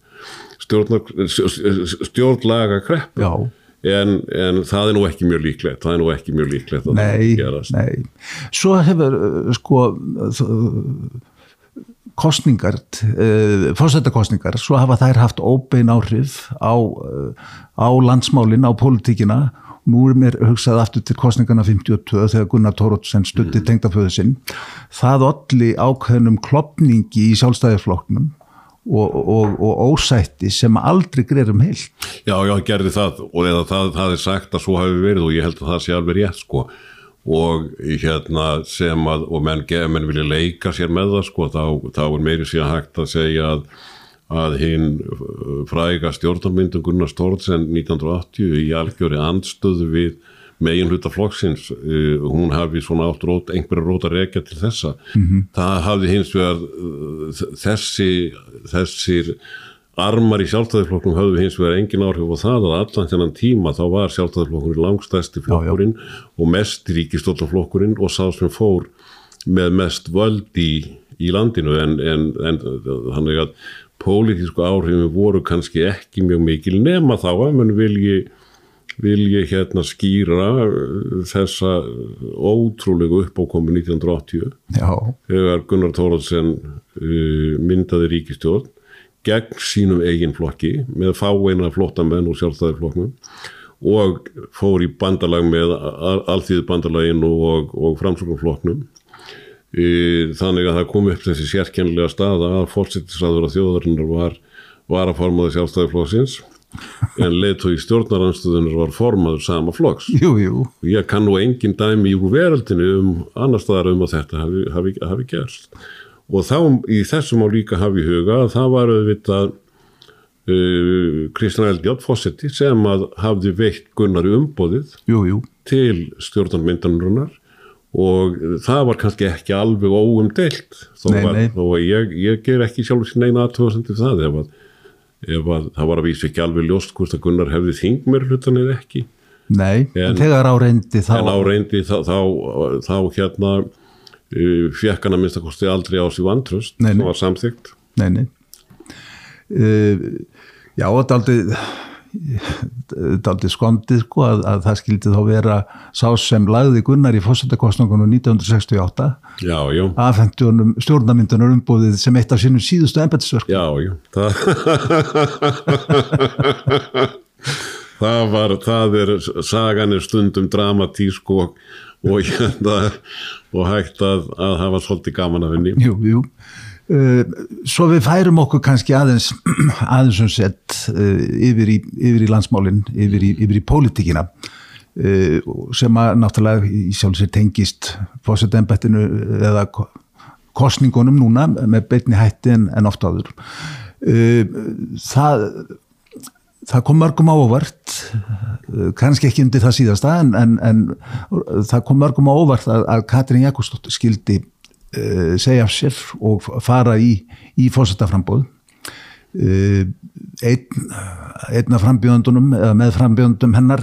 stjórnlagakreppu? Já. En það nú ekki mjög líklegt, að það gerast. Nei. Svo hefur kosningar, forsetakosningar, svo hafa þær haft óbein áhrif á landsmálin, á pólitíkina. Nú mér hugsað aftur til kosningarna 52 þegar Gunnar Thoroddsen studdi tengdaföður sinn. Það olli ákveðnum klofningi í Sjálfstæðisflokknum og ósætti sem aldrei greiðum heilt. Já, gerði það og eða það sagt að svo hafi verið og ég held að það sé alveg rétt sko og sem að og menn vilja leika sér með það sko þá meiri síðan hægt að segja að hinn fræga stjórnarmyndun Gunnar Thoroddsen 1980 í algjöri andstöðu við meginhluta flokksins, hún hafi svona átt einhverja rót að rekja til þessa. Það hafði hins vegar þessir armar í Sjálfstæðisflokknum höfðu hins vegar engin áhrif á það að allan þennan tíma þá var Sjálfstæðisflokkurinn langstærsti flokkurinn og mest ríkisstjórnarflokkurinn og sá sem fór með mest völd í landinu en þannig að pólitísku áhrifin voru kannski ekki mjög mikil nema þá að menn vilji skýra þessa ótrúlegu uppákomu 1980 þegar Gunnar Thoroddsen myndaði ríkisstjórn gegn sínum eigin flokki með fáeina flottamenn og Sjálfstæðisflokknum og fór í bandalag með Alþýðubandalaginu og Framsóknarflokknum. Þannig að það kom upp þessi sérkennilega staða að forsætisráðherra þjóðarinnar var að formaður Sjálfstæðisflokksins en leiðtogi stjórnarandstöðunnar var formaður sama flokks. Jú. Ég kann nú engin dæmi í veröldinu annars staðar að þetta hafi gerst. Og þá í þessum á líka hafi í huga að það var auðvitað Kristján Eldjárn forseti sem að hafði veitt Gunnari umboðið til stjórnarmyndarinnar og það var kannski ekki alveg óumdeilt þó að ég ger ekki sjálf sín eina athugasemd það ef það var að vísa ekki alveg ljóst hvort að Gunnar hefði þingmeirihlutann eða ekki. Nei, en þegar áreyndi þá fékk hann að minnsta kosti aldrei á sig vantraust það var samþykkt. Nei. Já, þetta aldrei skondið sko að það skildi þá vera sá sem lagði Gunnar í forsetakosningunum 1968 afhentu honum stjórnarmyndunar umboðið sem eitt af sínum síðustu embættisverkum. Sagan stundum dramatísk og hægt að hafa svolítið gaman af henni. Jú. Svo við færum okkur kannski aðeins sett yfir í landsmálin, yfir í pólitíkina sem að náttúrulega í sjálf sér tengist forsetaembættinu eða kosningunum núna með beinni hætti en oft áður. Það kom mörgum á óvart, kannski ekki undir það síðasta en það kom mörgum á óvart að Katrín Jakobsdóttir skildi segja af sér og fara í forsetaframboð. Einn af frambjóðendunum eða með frambjóðendum hennar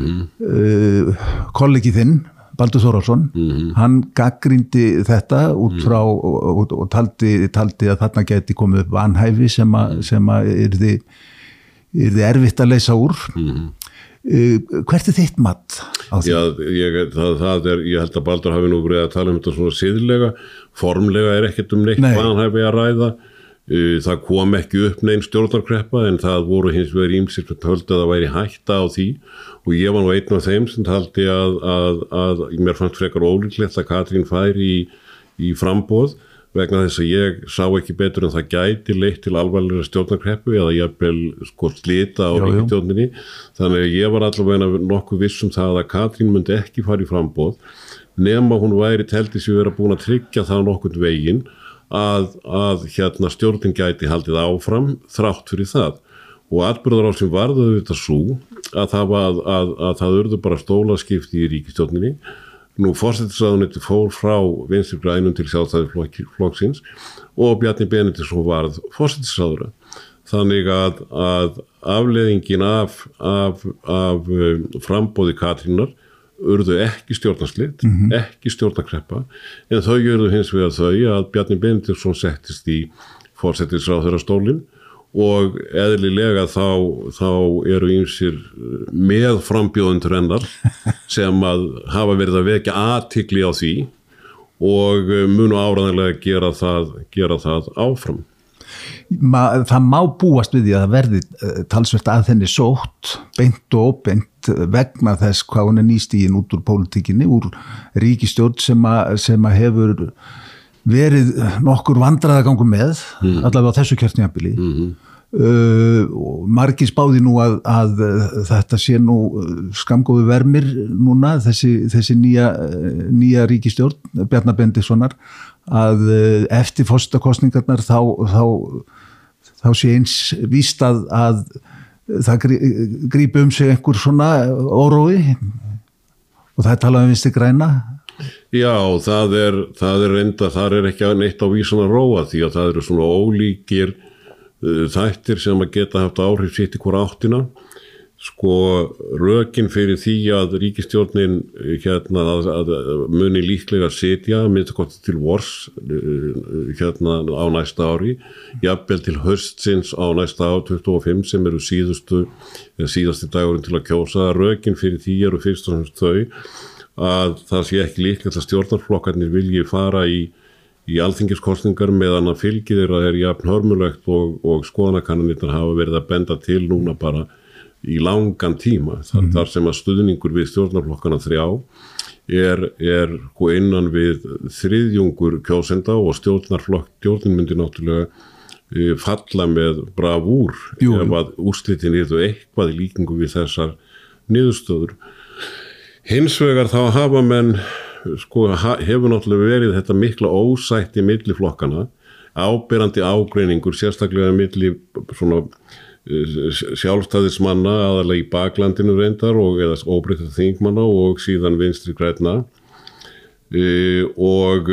kollegi þinn Baldur Þórhallsson, hann gagnrýndi þetta út frá og taldi að þarna gæti komið upp vanhæfi sem að yrði erfitt að leysa úr. Hvert þitt mat á því? Ég held að Baldur hafi nú verið að tala þetta svona siðlega, formlega ekkert neitt vanhæfi að ræða. Það kom ekki upp neinn stjórnarkreppa en það voru hins vegar ýmsir sem töldu að það væri hætta á því og ég var nú einn af þeim sem taldi að mér fannst frekar ólíklegt að Katrín færi í framboð vegna þess að ég sá ekki betur en það gæti leitt til alvarlegri stjórnarkreppu eða jafnvel slita á ríkisstjórninni. Þannig að ég var allavega nokkuð viss það að Katrín myndi ekki fara í framboð nema hún væri teldi sig vera búin að tryggja það nokkurn veginn að stjórnin gæti haldið áfram þrátt fyrir það. Og atburðarásin varð auðvitað svo að það urðu bara stólaskipti í ríkisstjórninni. Nú forsætisráðuneytið fór frá Vinstri grænum til Sjálfstæðisflokksins og Bjarni Benediktsson varð forsætisráðherra. Þannig að afleiðingin af framboði Katrínar urðu ekki stjórnarslit, ekki stjórnarkreppa, en þau urðu hins vegar þau að Bjarni Benediktsson settist í forsætisráðherrastólinn og eðlilega þá eru ýmsir með frambjóðendur hennar sem að hafa verið að vekja athygli á því og munu áreiðanlega gera það áfram. Það má búast við því að það verði talsvert að þenni sótt, beint og óbeint vegna þess hvað hún nýstigin út úr pólitíkinni, úr ríkisstjórn sem að hefur verið nokkur vandræðagangur með, allavega á þessu kjörtímabili. Og margir spáði nú að þetta sé nú skammgóðu vermir núna, þessi nýja ríkisstjórn, Bjarna Benediktssonar, að eftir forsetakosningarnar þá sé eins víst að það grípi sig einhver svona órói og það talað Vinstri græna. Já, það er ekki neitt á vísan að róa því að það eru svona ólíkir þættir sem að geta haft áhrif sitt í hvora áttina. Sko, rökin fyrir því að ríkisstjórnin að muni líklega sitja minnst hvort til vors á næsta ári, jafnvel til haustsins á næsta ár 25 sem eru síðasti dagurinn til að kjósa. Rökin fyrir því eru fyrst og fremst þau að það sé ekki líklegt að stjórnarflokkarnir vilji fara í alþingiskosningar meðan að fylgi þeirra jafn hörmulegt og skoðanakannanirnar hafa verið að benda til núna bara í langan tíma. Þar sem að stuðningur við stjórnarflokkana 3 er innan við þriðjungur kjósenda og stjórnin myndi náttúrulega falla með bravúr ef að úrslitin yrðu eitthvað í líkingu við þessar niðurstöður. Hins vegar þá hafa menn hefur náttúrulega verið þetta mikla ósætti milli flokkana, áberandi ágreiningur sérstaklega milli svona sjálfstæðismanna aðalega í baklandinu reyndar eða óbreytta þingmanna og síðan Vinstri grænna og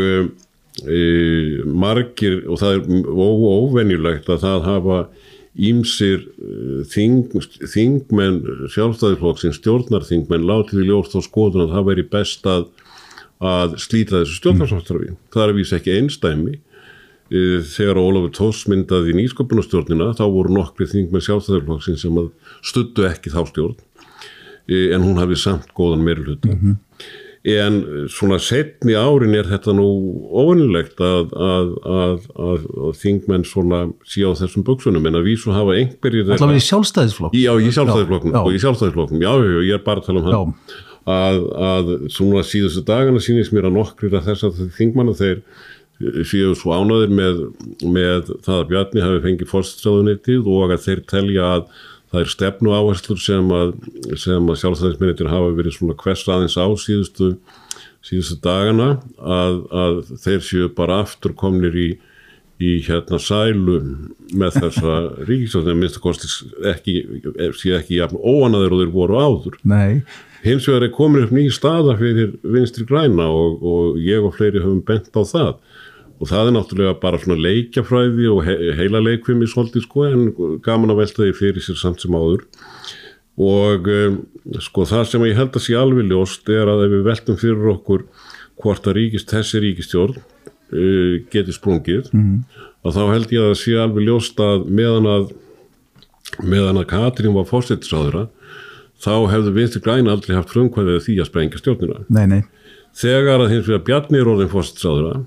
margir, og það er óvenjulegt að það hafa ýmsir þingmenn sjálfstæðisflokksins, stjórnarþingmenn látið í ljós þá skoðun að það væri best að slíta þessu stjórnarsamstarfi. Það er að vísa ekki einsdæmi. Þegar Ólafur Thors myndaði nýsköpunarstjórnina þá voru nokkri þingmenn sjálfstæðisflokksins sem að studdu ekki þá stjórn en hún hafi samt góðan meirihluta. En svona seinni árin er þetta nú óvenjulegt að þingmenn svona sé á þessum buxunum, en að vísu hafa einhverjir allavega í sjálfstæðisflokknum. Já, í sjálfstæðisflokknum. Já, ég er bara að tala um það. Að svona síðustu dagana sýnist mér að nokkrir að þess að þingmanna þeir séu svo ánægðir með það að Bjarni hafi fengið forsætisráðuneytið og að þeir telja að það er stefnu áherslur sem að sjálfstæðismennirnir hafa verið svona hvers aðeins á síðustu dagana að þeir séu bara aftur komnir í sælu með þessa ríkisstjórn, minnst að kosti sé ekki jafn óanægðir og þeir voru áður. Nei. Hins vegar er komin upp ný staða fyrir Vinstri græna og ég og fleiri höfum bent á það. Og það er náttúrulega bara svona leikjafræði og heila leikfimi svolítið en gaman að velta því fyrir sér samt sem áður. Og það sem ég held að sé alveg ljóst er að ef við veltum fyrir okkur hvort að þessi ríkisstjórn geti sprungið, að þá held ég að það sé alveg ljóst að meðan að Katrín var forsætisráðherra, þá hefðu Vinstri græna aldrei haft frumkvæðið því að sprengja stjórnina. Nei. Þegar að hins vegar Bjarni er orðinn forsætisráðherra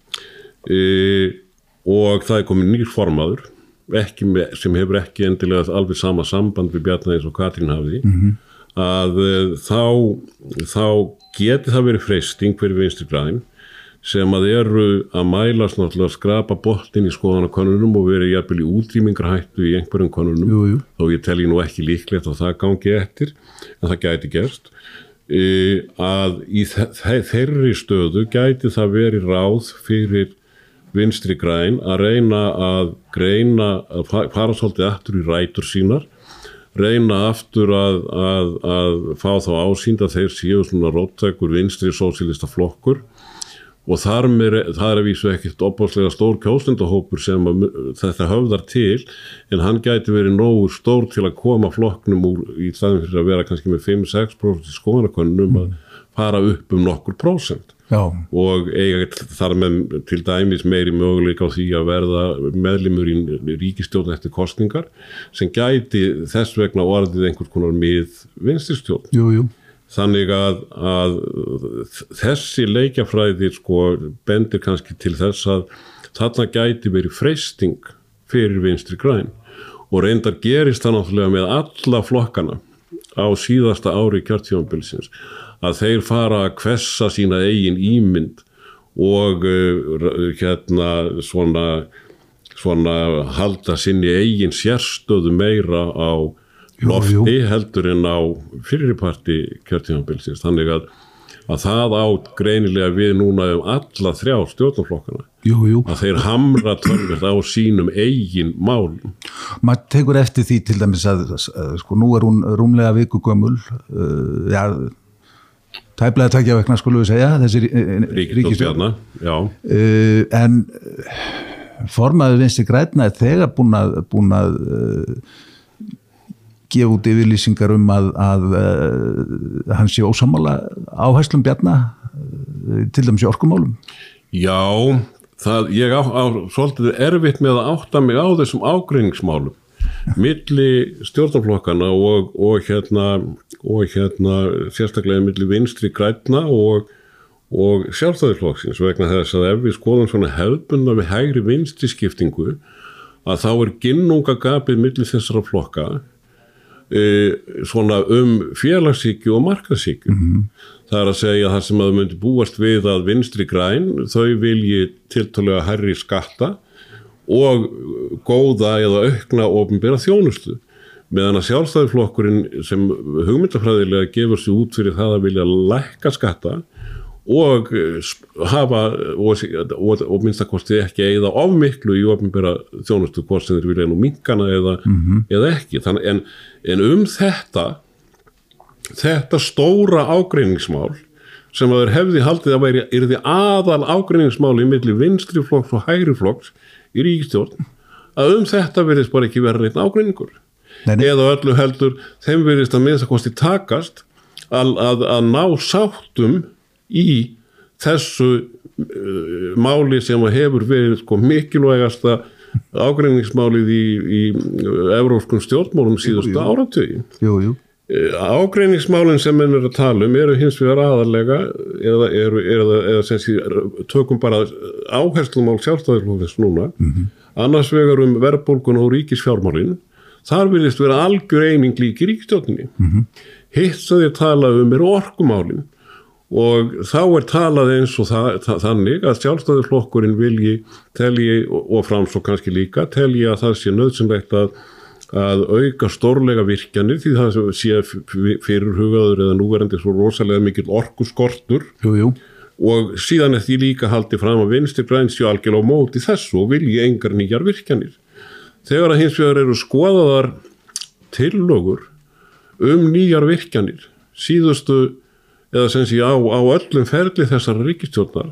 og það er komin nýr formaður sem hefur ekki endilega alveg sama samband við Bjarni eins og Katrín hafði, að þá geti það verið freisting fyrir Vinstri græn sem að eru að mælast náttúrulega að skrapa boltinn í skoðanakönnunum og verið jafnvel í útrýmingarhættu í einhverjum könnunum, þó ég telji nú ekki líklegt að það gangi eftir, en það gæti gerst, að í þeirri stöðu gæti það verið ráð fyrir Vinstri græn að reyna að fara svolítið aftur í rætur sínar, reyna aftur að fá þá ásýnd að þeir séu svona róttækur vinstri sósíalista flokkur. Og það er að vísu ekkert opáslega stór kjósendahópur sem þetta höfðar til, en hann gæti verið nógu stór til að koma flokknum úr í staðinn fyrir að vera kannski með 5-6% í skoðanakönnunum að fara upp nokkur prósent. Já. Og eiga þar með til dæmis meiri möguleika á því að verða meðlimur í ríkisstjórn eftir kosningar sem gæti þess vegna orðið einhvers konar mið vinstristjórn. Jú. Þannig að þessi leikjafræði bendir kannski til þess að þarna gæti verið freisting fyrir Vinstri græn og reyndar gerist það náttúrulega með alla flokkana á síðasta ári kjörtímabilsins að þeir fara að hvessa sína eigin ímynd og svona halda sinni eigin sérstöðu meira á lofti heldur en á fyrirparti kjörtímabilsins, þannig að það á greinilega við núna alla 3 stjórnarflokkana að þeir hamra tölvöld á sínum eigin málum. Maður tekur eftir því til dæmis að sko nú hún rúmlega viku gömul, tæplega takja vegna skulum við segja, þessi ríkisstjórn, en formaður Vinstri grænna þegar búin að gefa út yfirlýsingar að hann sé ósammála áherslum Bjarna til dæmis í orkumálum. Já, ég á svolítið erfitt með að átta mig á þessum ágreiningsmálum milli stjórnarflokkana og sérstaklega milli Vinstri grænna og Sjálfstæðisflokksins, vegna þess að ef við skoðum svona hefðbundna við hægri vinstri skiptingu að þá ginnungagapið milli þessara flokka svona félagshyggju og markaðshyggju. Það að segja það sem að myndi búast við að Vinstri græn, þau vilji tiltölulega hærri skatta og góða eða aukna opinbera þjónustu, meðan að Sjálfstæðisflokkurinn sem hugmyndafræðilega gefur sig út fyrir það að vilja lækka skatta og hafa og minnstakosti ekki eyða of miklu í opinbera þjónustu, hvort sem þeir vilja nú minnkana eða ekki. En þetta stóra ágreiningsmál sem að þeir hefði haldið að yrði aðal ágreiningsmál í milli vinstri flokks og hægri flokks í ríkisstjórn, að þetta virðist bara ekki vera neitt ágreiningur. Eða öllu heldur, þeim virðist að minnstakosti takast að ná sáttum í þessu máli sem hefur verið mikilvægasta ágreiningsmálið í evrópskum stjórnmálum síðustu áratugi. Ágreiningsmálin sem menn að tala eru hins vegar aðalega eða sem sé tökum bara áherslumál Sjálfstæðisflokksins núna, annars vegar verðbólguna og ríkisfjármálin, þar virðist vera algjör eining líka í ríkisstjórninni. Hitt sem þeir tala eru orkumálin. Og þá talað eins og þannig að Sjálfstæðisflokkurinn telji og Framsókn kannski líka telji að það sé nauðsynlegt að auka stórlega virkjanir, því það sé fyrirhugaður eða núverandi svo rosalega mikill orkuskortur. Og síðan því líka haldið fram að Vinstri græn séu algjörlega á móti þessu og vilji engar nýjar virkjanir. Þegar að hins vegar eru skoðaðar tillögur nýjar virkjanir síðustu eða sem sé á öllum ferli þessara ríkisstjórnar,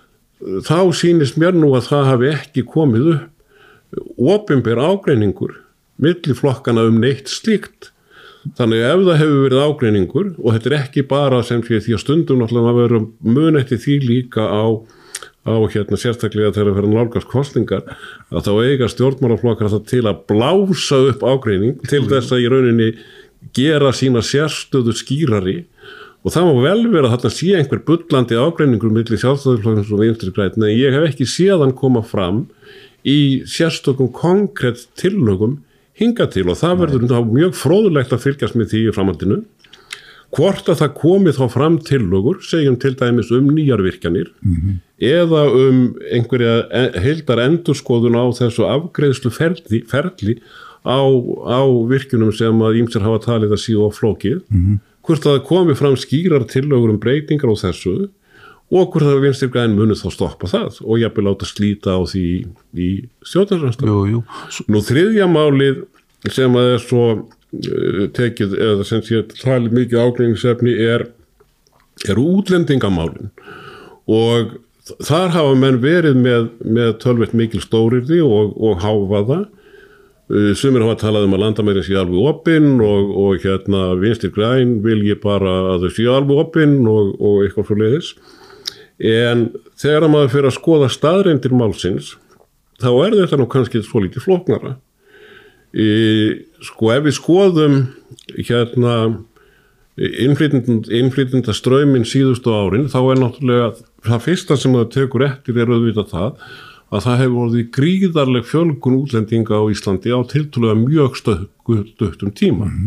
þá sýnist mér nú að það hafi ekki komið upp opinber ágreiningur milli flokkana neitt slíkt. Þannig ef það hefur verið ágreiningur, og þetta ekki bara sem sé því að stundum náttúrulega að vera mun eftir því líka á sérstaklega þegar það fyrir nálgast kosningar, að þá eiga stjórnmálaflokkar það til að blása upp ágreining til þess að í rauninni gera sína sérstöðu skýrari. Og það má vel vera að þarna sé einhver bullandi ágreiningur milli Sjálfstæðisflokksins og Vinstri grænna, en ég hef ekki séð hann koma fram í sérstökum konkrétt tillögum hingað til, og það verður þá mjög fróðlegt að fylgjast með því í framhaldinu. Hvort að það komi þá fram tillögur, segjum til dæmis nýjar virkjanir, eða einhverja heildar endurskoðun á þessu afgreiðslu ferli á virkjunum sem að ýmsir hafa talið að séu of flókið. Hvort að það komi fram skýrar tillögur breytingar á þessu og hvort að Vinstri græn muni þá stoppa það og jafnvel láta slíta á því í stjórnarsamstarfi. Nú þriðja málið sem að svo tekið eða sem sé talið mikið ágreiningsefni eru útlendingamálin, og þar hafa menn verið með töluvert mikil stórirði og hávaða. Sumir hafa talað að landamærin séu alveg opin og Vinstri græn vilji bara að þau séu alveg opin og eitthvað svoleiðis. En þegar maður fyrir að skoða staðreyndir málsins, þá þetta nú kannski svolítið flóknara. Sko ef við skoðum innflytjendastrauminn síðustu árin, þá náttúrulega það fyrsta sem það tekur eftir auðvitað það að það hefur orðið gríðarleg fjölgun útlendinga á Íslandi á tiltölulega mjög stuttum tíma.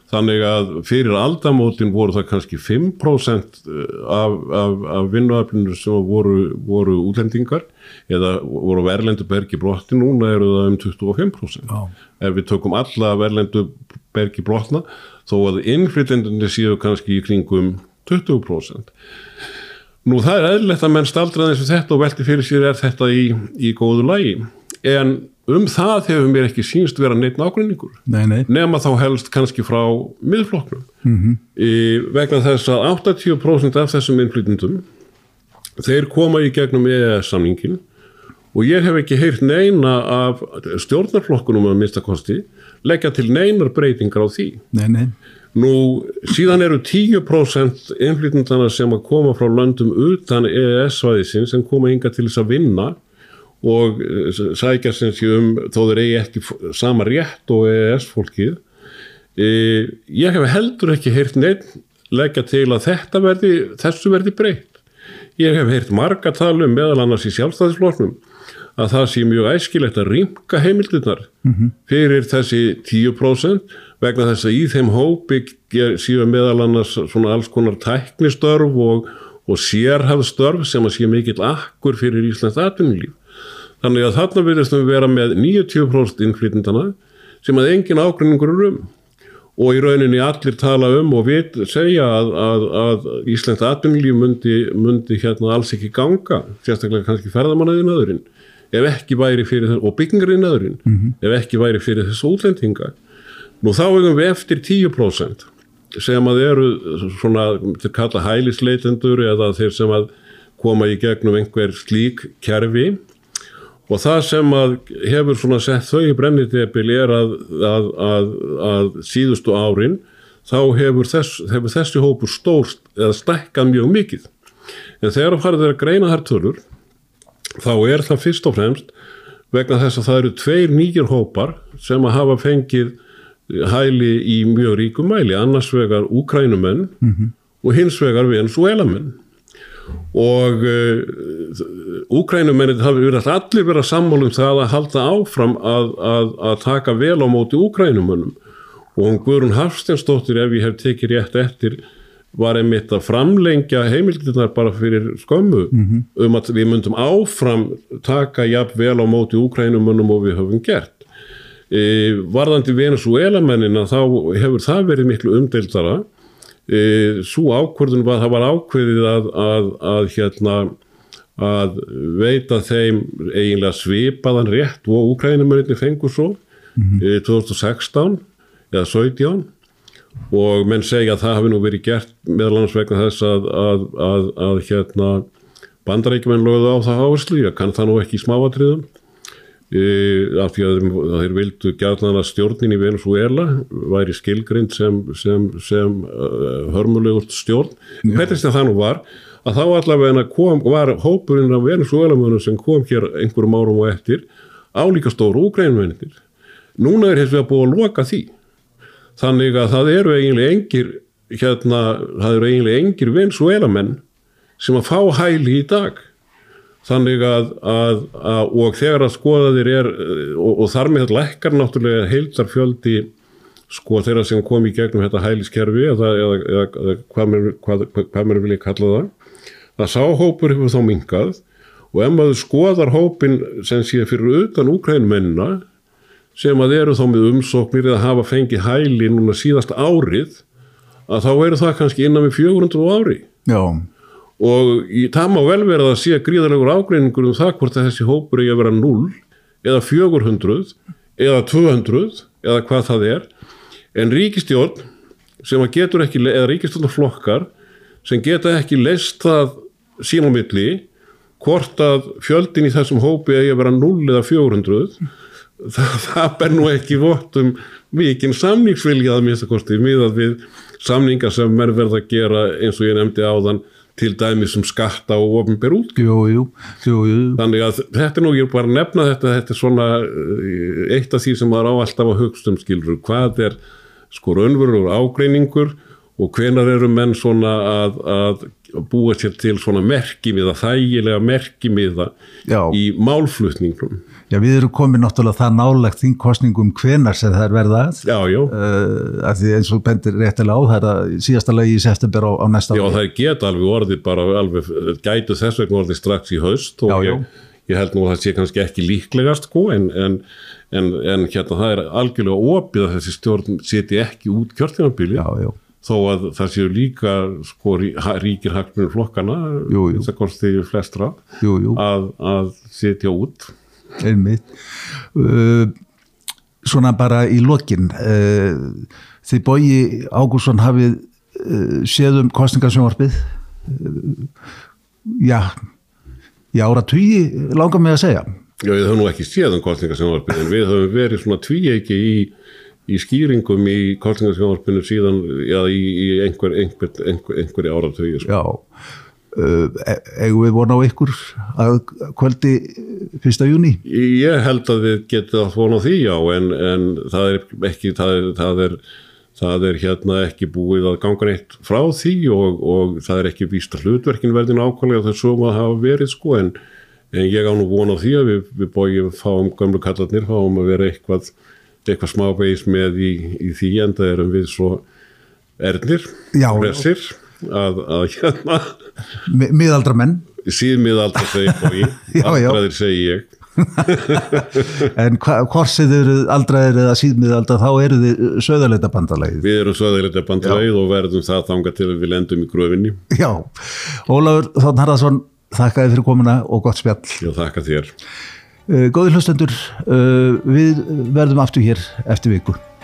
Þannig að fyrir aldamótin voru það kannski 5% af vinnuaflinu sem voru útlendingar eða voru erlendu bergi brotni, núna eru það 25%. Ef við tökum alla erlendu bergi brotna, þó að innflytjendurnir séu kannski í kringum 20%. Nú það eðlilegt að menn staldraði eins og þetta og velti fyrir sér þetta í góðu lagi, en það hefur mér ekki sýnst vera neitt ágreiningur. Nei. Nema þá helst kannski frá miðflokknum. Vegna þess að 80% af þessum innflytjendum, þeir koma í gegnum EES-samningin og ég hef ekki heyrt neina af stjórnarflokkunum að minnstakosti leggja til neinar breytingar á því. Nei. Nú, síðan eru 10% innflytjendana sem að koma frá löndum utan EES-svæðisins sem koma hingað til þess að vinna og sækja sem sé þó þeir eigi ekki sama rétt og EES-fólkið. Ég hef heldur ekki heyrt neitt leggja til að þessu verði breytt. Ég hef heyrt marga tala meðal annars í Sjálfstæðisflokknum að það sé mjög æskilegt að rýmka heimildirnar fyrir þessi 10% vegna þess að í þeim hópi séu meðal annars svona alls konar tæknistörf og sérhæfðstörf sem að sé mikill akkur fyrir íslenskt atvinnulíf. Þannig að þarna virðist við vera með 90% innflytjendana sem að engin ágreiningur og í rauninni allir tala og segja að íslenskt atvinnulíf myndi hérna alls ekki ganga, sérstaklega kannski ferðamannaðinaðurinn, ef ekki væri fyrir þess, og byggingariðnaðurinn, ef ekki væri fyrir þessu útlendinga. Nú þá eigum við eftir 10% sem að eru svona til kalla hælisleitendur eða þeir sem að koma í gegnum einhver slík kerfi. Og það sem að hefur svona sett þau í brennidepil að síðustu árin, þá hefur þessi hópur stórt eða stækkað mjög mikið. En þegar farið að greina þær tölur, þá það fyrst og fremst vegna þess að það eru 2 nýjir hópar sem að hafa fengið hæli í mjög ríkum mæli, annars vegar Úkraínumenn og hins vegar Venezuelamenn. Og Úkrænumennir hafi allir verið sammála það að halda áfram að taka vel á móti Úkrænumönnum og Guðrún Hafsteinsdóttir, ef ég hef tekið rétt eftir, var einmitt að framlengja heimildirnar bara fyrir skömmu að við myndum áfram taka jafn vel á móti Úkrænumönnum og við höfum gert. Varðandi Venezuelamennina þá hefur það verið miklu umdeildara. Sú ákvörðun það var ákveðið að veita þeim eiginlega svipaðan rétt og Úkrænumennirnir fengu svo 2016 eða 17 og menn segja að það hafi nú verið gert meðal annars vegna þess að Bandaríkjamenn lögðu á það áherslu, ég kann það nú ekki í smáatriðum af því að þeir vildu gjarnan að stjórnin í Venezuela væri skilgreind sem hörmulegust stjórn. Hvernig sem það nú var, að þá allavega var hópurinn af Venezuelamönnum sem kom hér einhverjum árum og eftir álíka stóru Úkrænumennirnir. Núna hins vegar búið að loka því. Þannig að það eru eiginlega engir Venezuelamenn sem að fá hæli í dag. Þannig og þegar að skoðaðir og þar með lækkar náttúrulega heildarfjöldi þeirra sem kom í gegnum þetta hæliskerfi eða hvað mér vilja kalla það sá hópur hefur þá minnkað og ef maður skoðar hópin sem sé fyrir utan Úkrænumennina sem að eru þá með umsóknir eða hafa fengið hæli núna síðast árið að þá eru það kannski innan við 400 ári. Já. Og það má vel vera að sé gríðarlegur ágreiningur það hvort að þessi hópur eigi að vera 0 eða 400 eða 200 eða hvað það en ríkisstjórn sem að getur ekki, eða ríkisstjórnarflokkar sem geta ekki leyst það sín á milli hvort að fjöldin í þessum hópi eigi að vera 0 eða 400 það ber nú ekki vott mikinn samningsvilja að minnstakosti miðað við samningar sem menn verða að gera eins og ég nefndi áðan til dæmis skatta og opinber útgjöld. Jú. Þannig að þetta nú, ég bara nefna þetta svona eitt af því sem maður á alltaf að hugsa skilur, hvað raunverulegur ágreiningur og hvenær eru menn svona að búa sér til svona merkimiða, þægilega merkimiða í málflutningum. Já, við erum komin náttúrulega það nálægt þingkosningum hvenær sem það verða að því eins og bendir réttilega á það að síðasta lagi í september á næsta ári. Já, það geta alveg orðið bara alveg, gætu þess vegna orðið strax í haust og ég held nú að það sé kannski ekki líklegast en hérna það er algjörlega opið að þessi stjórn seti ekki út kjörtímabilið. Þó að það séu líka sko ríkir hagsmunir flokkana þess að kosti flestra að setja út. Einmitt. Svona bara í lokin þið Bogi Ágústsson hafið séð kosningasjónvarpið í áratugi langar mig að segja. Já, ég hef nú ekki séð kosningasjónvarpið en við höfum verið svona tvíeyki í skýringum í kosningasjónvarpinu síðan í einhverju áratugi. Já, eigum við von á ykkur að kvöldi 1. júní? Ég held að við getum að von á því, en það er ekki, það er hérna ekki búið að ganga neitt frá því og það er ekki víst að hlutverkin verði nákvæmlega þessum að hafa verið sko, en ég á nú von á því að við Bogi fáum gömlu kallarnir, fáum að vera eitthvað smávegis með í því enda erum við svo ernir, pressir að hérna miðaldra menn síðmiðaldra segi Bogi, aldraðir segi ég en hvort þið eru aldraðir eða síðmiðaldra þá eru þið Sauðarleitabandalagið. Við erum Sauðarleitabandalagið og verðum það þangað til við lendum í gröfinni. Já, Ólafur Þ. Harðarson, þakka þér fyrir komuna og gott spjall. Já, þakka þér. Góðir hlustendur, við verðum aftur hér eftir viku.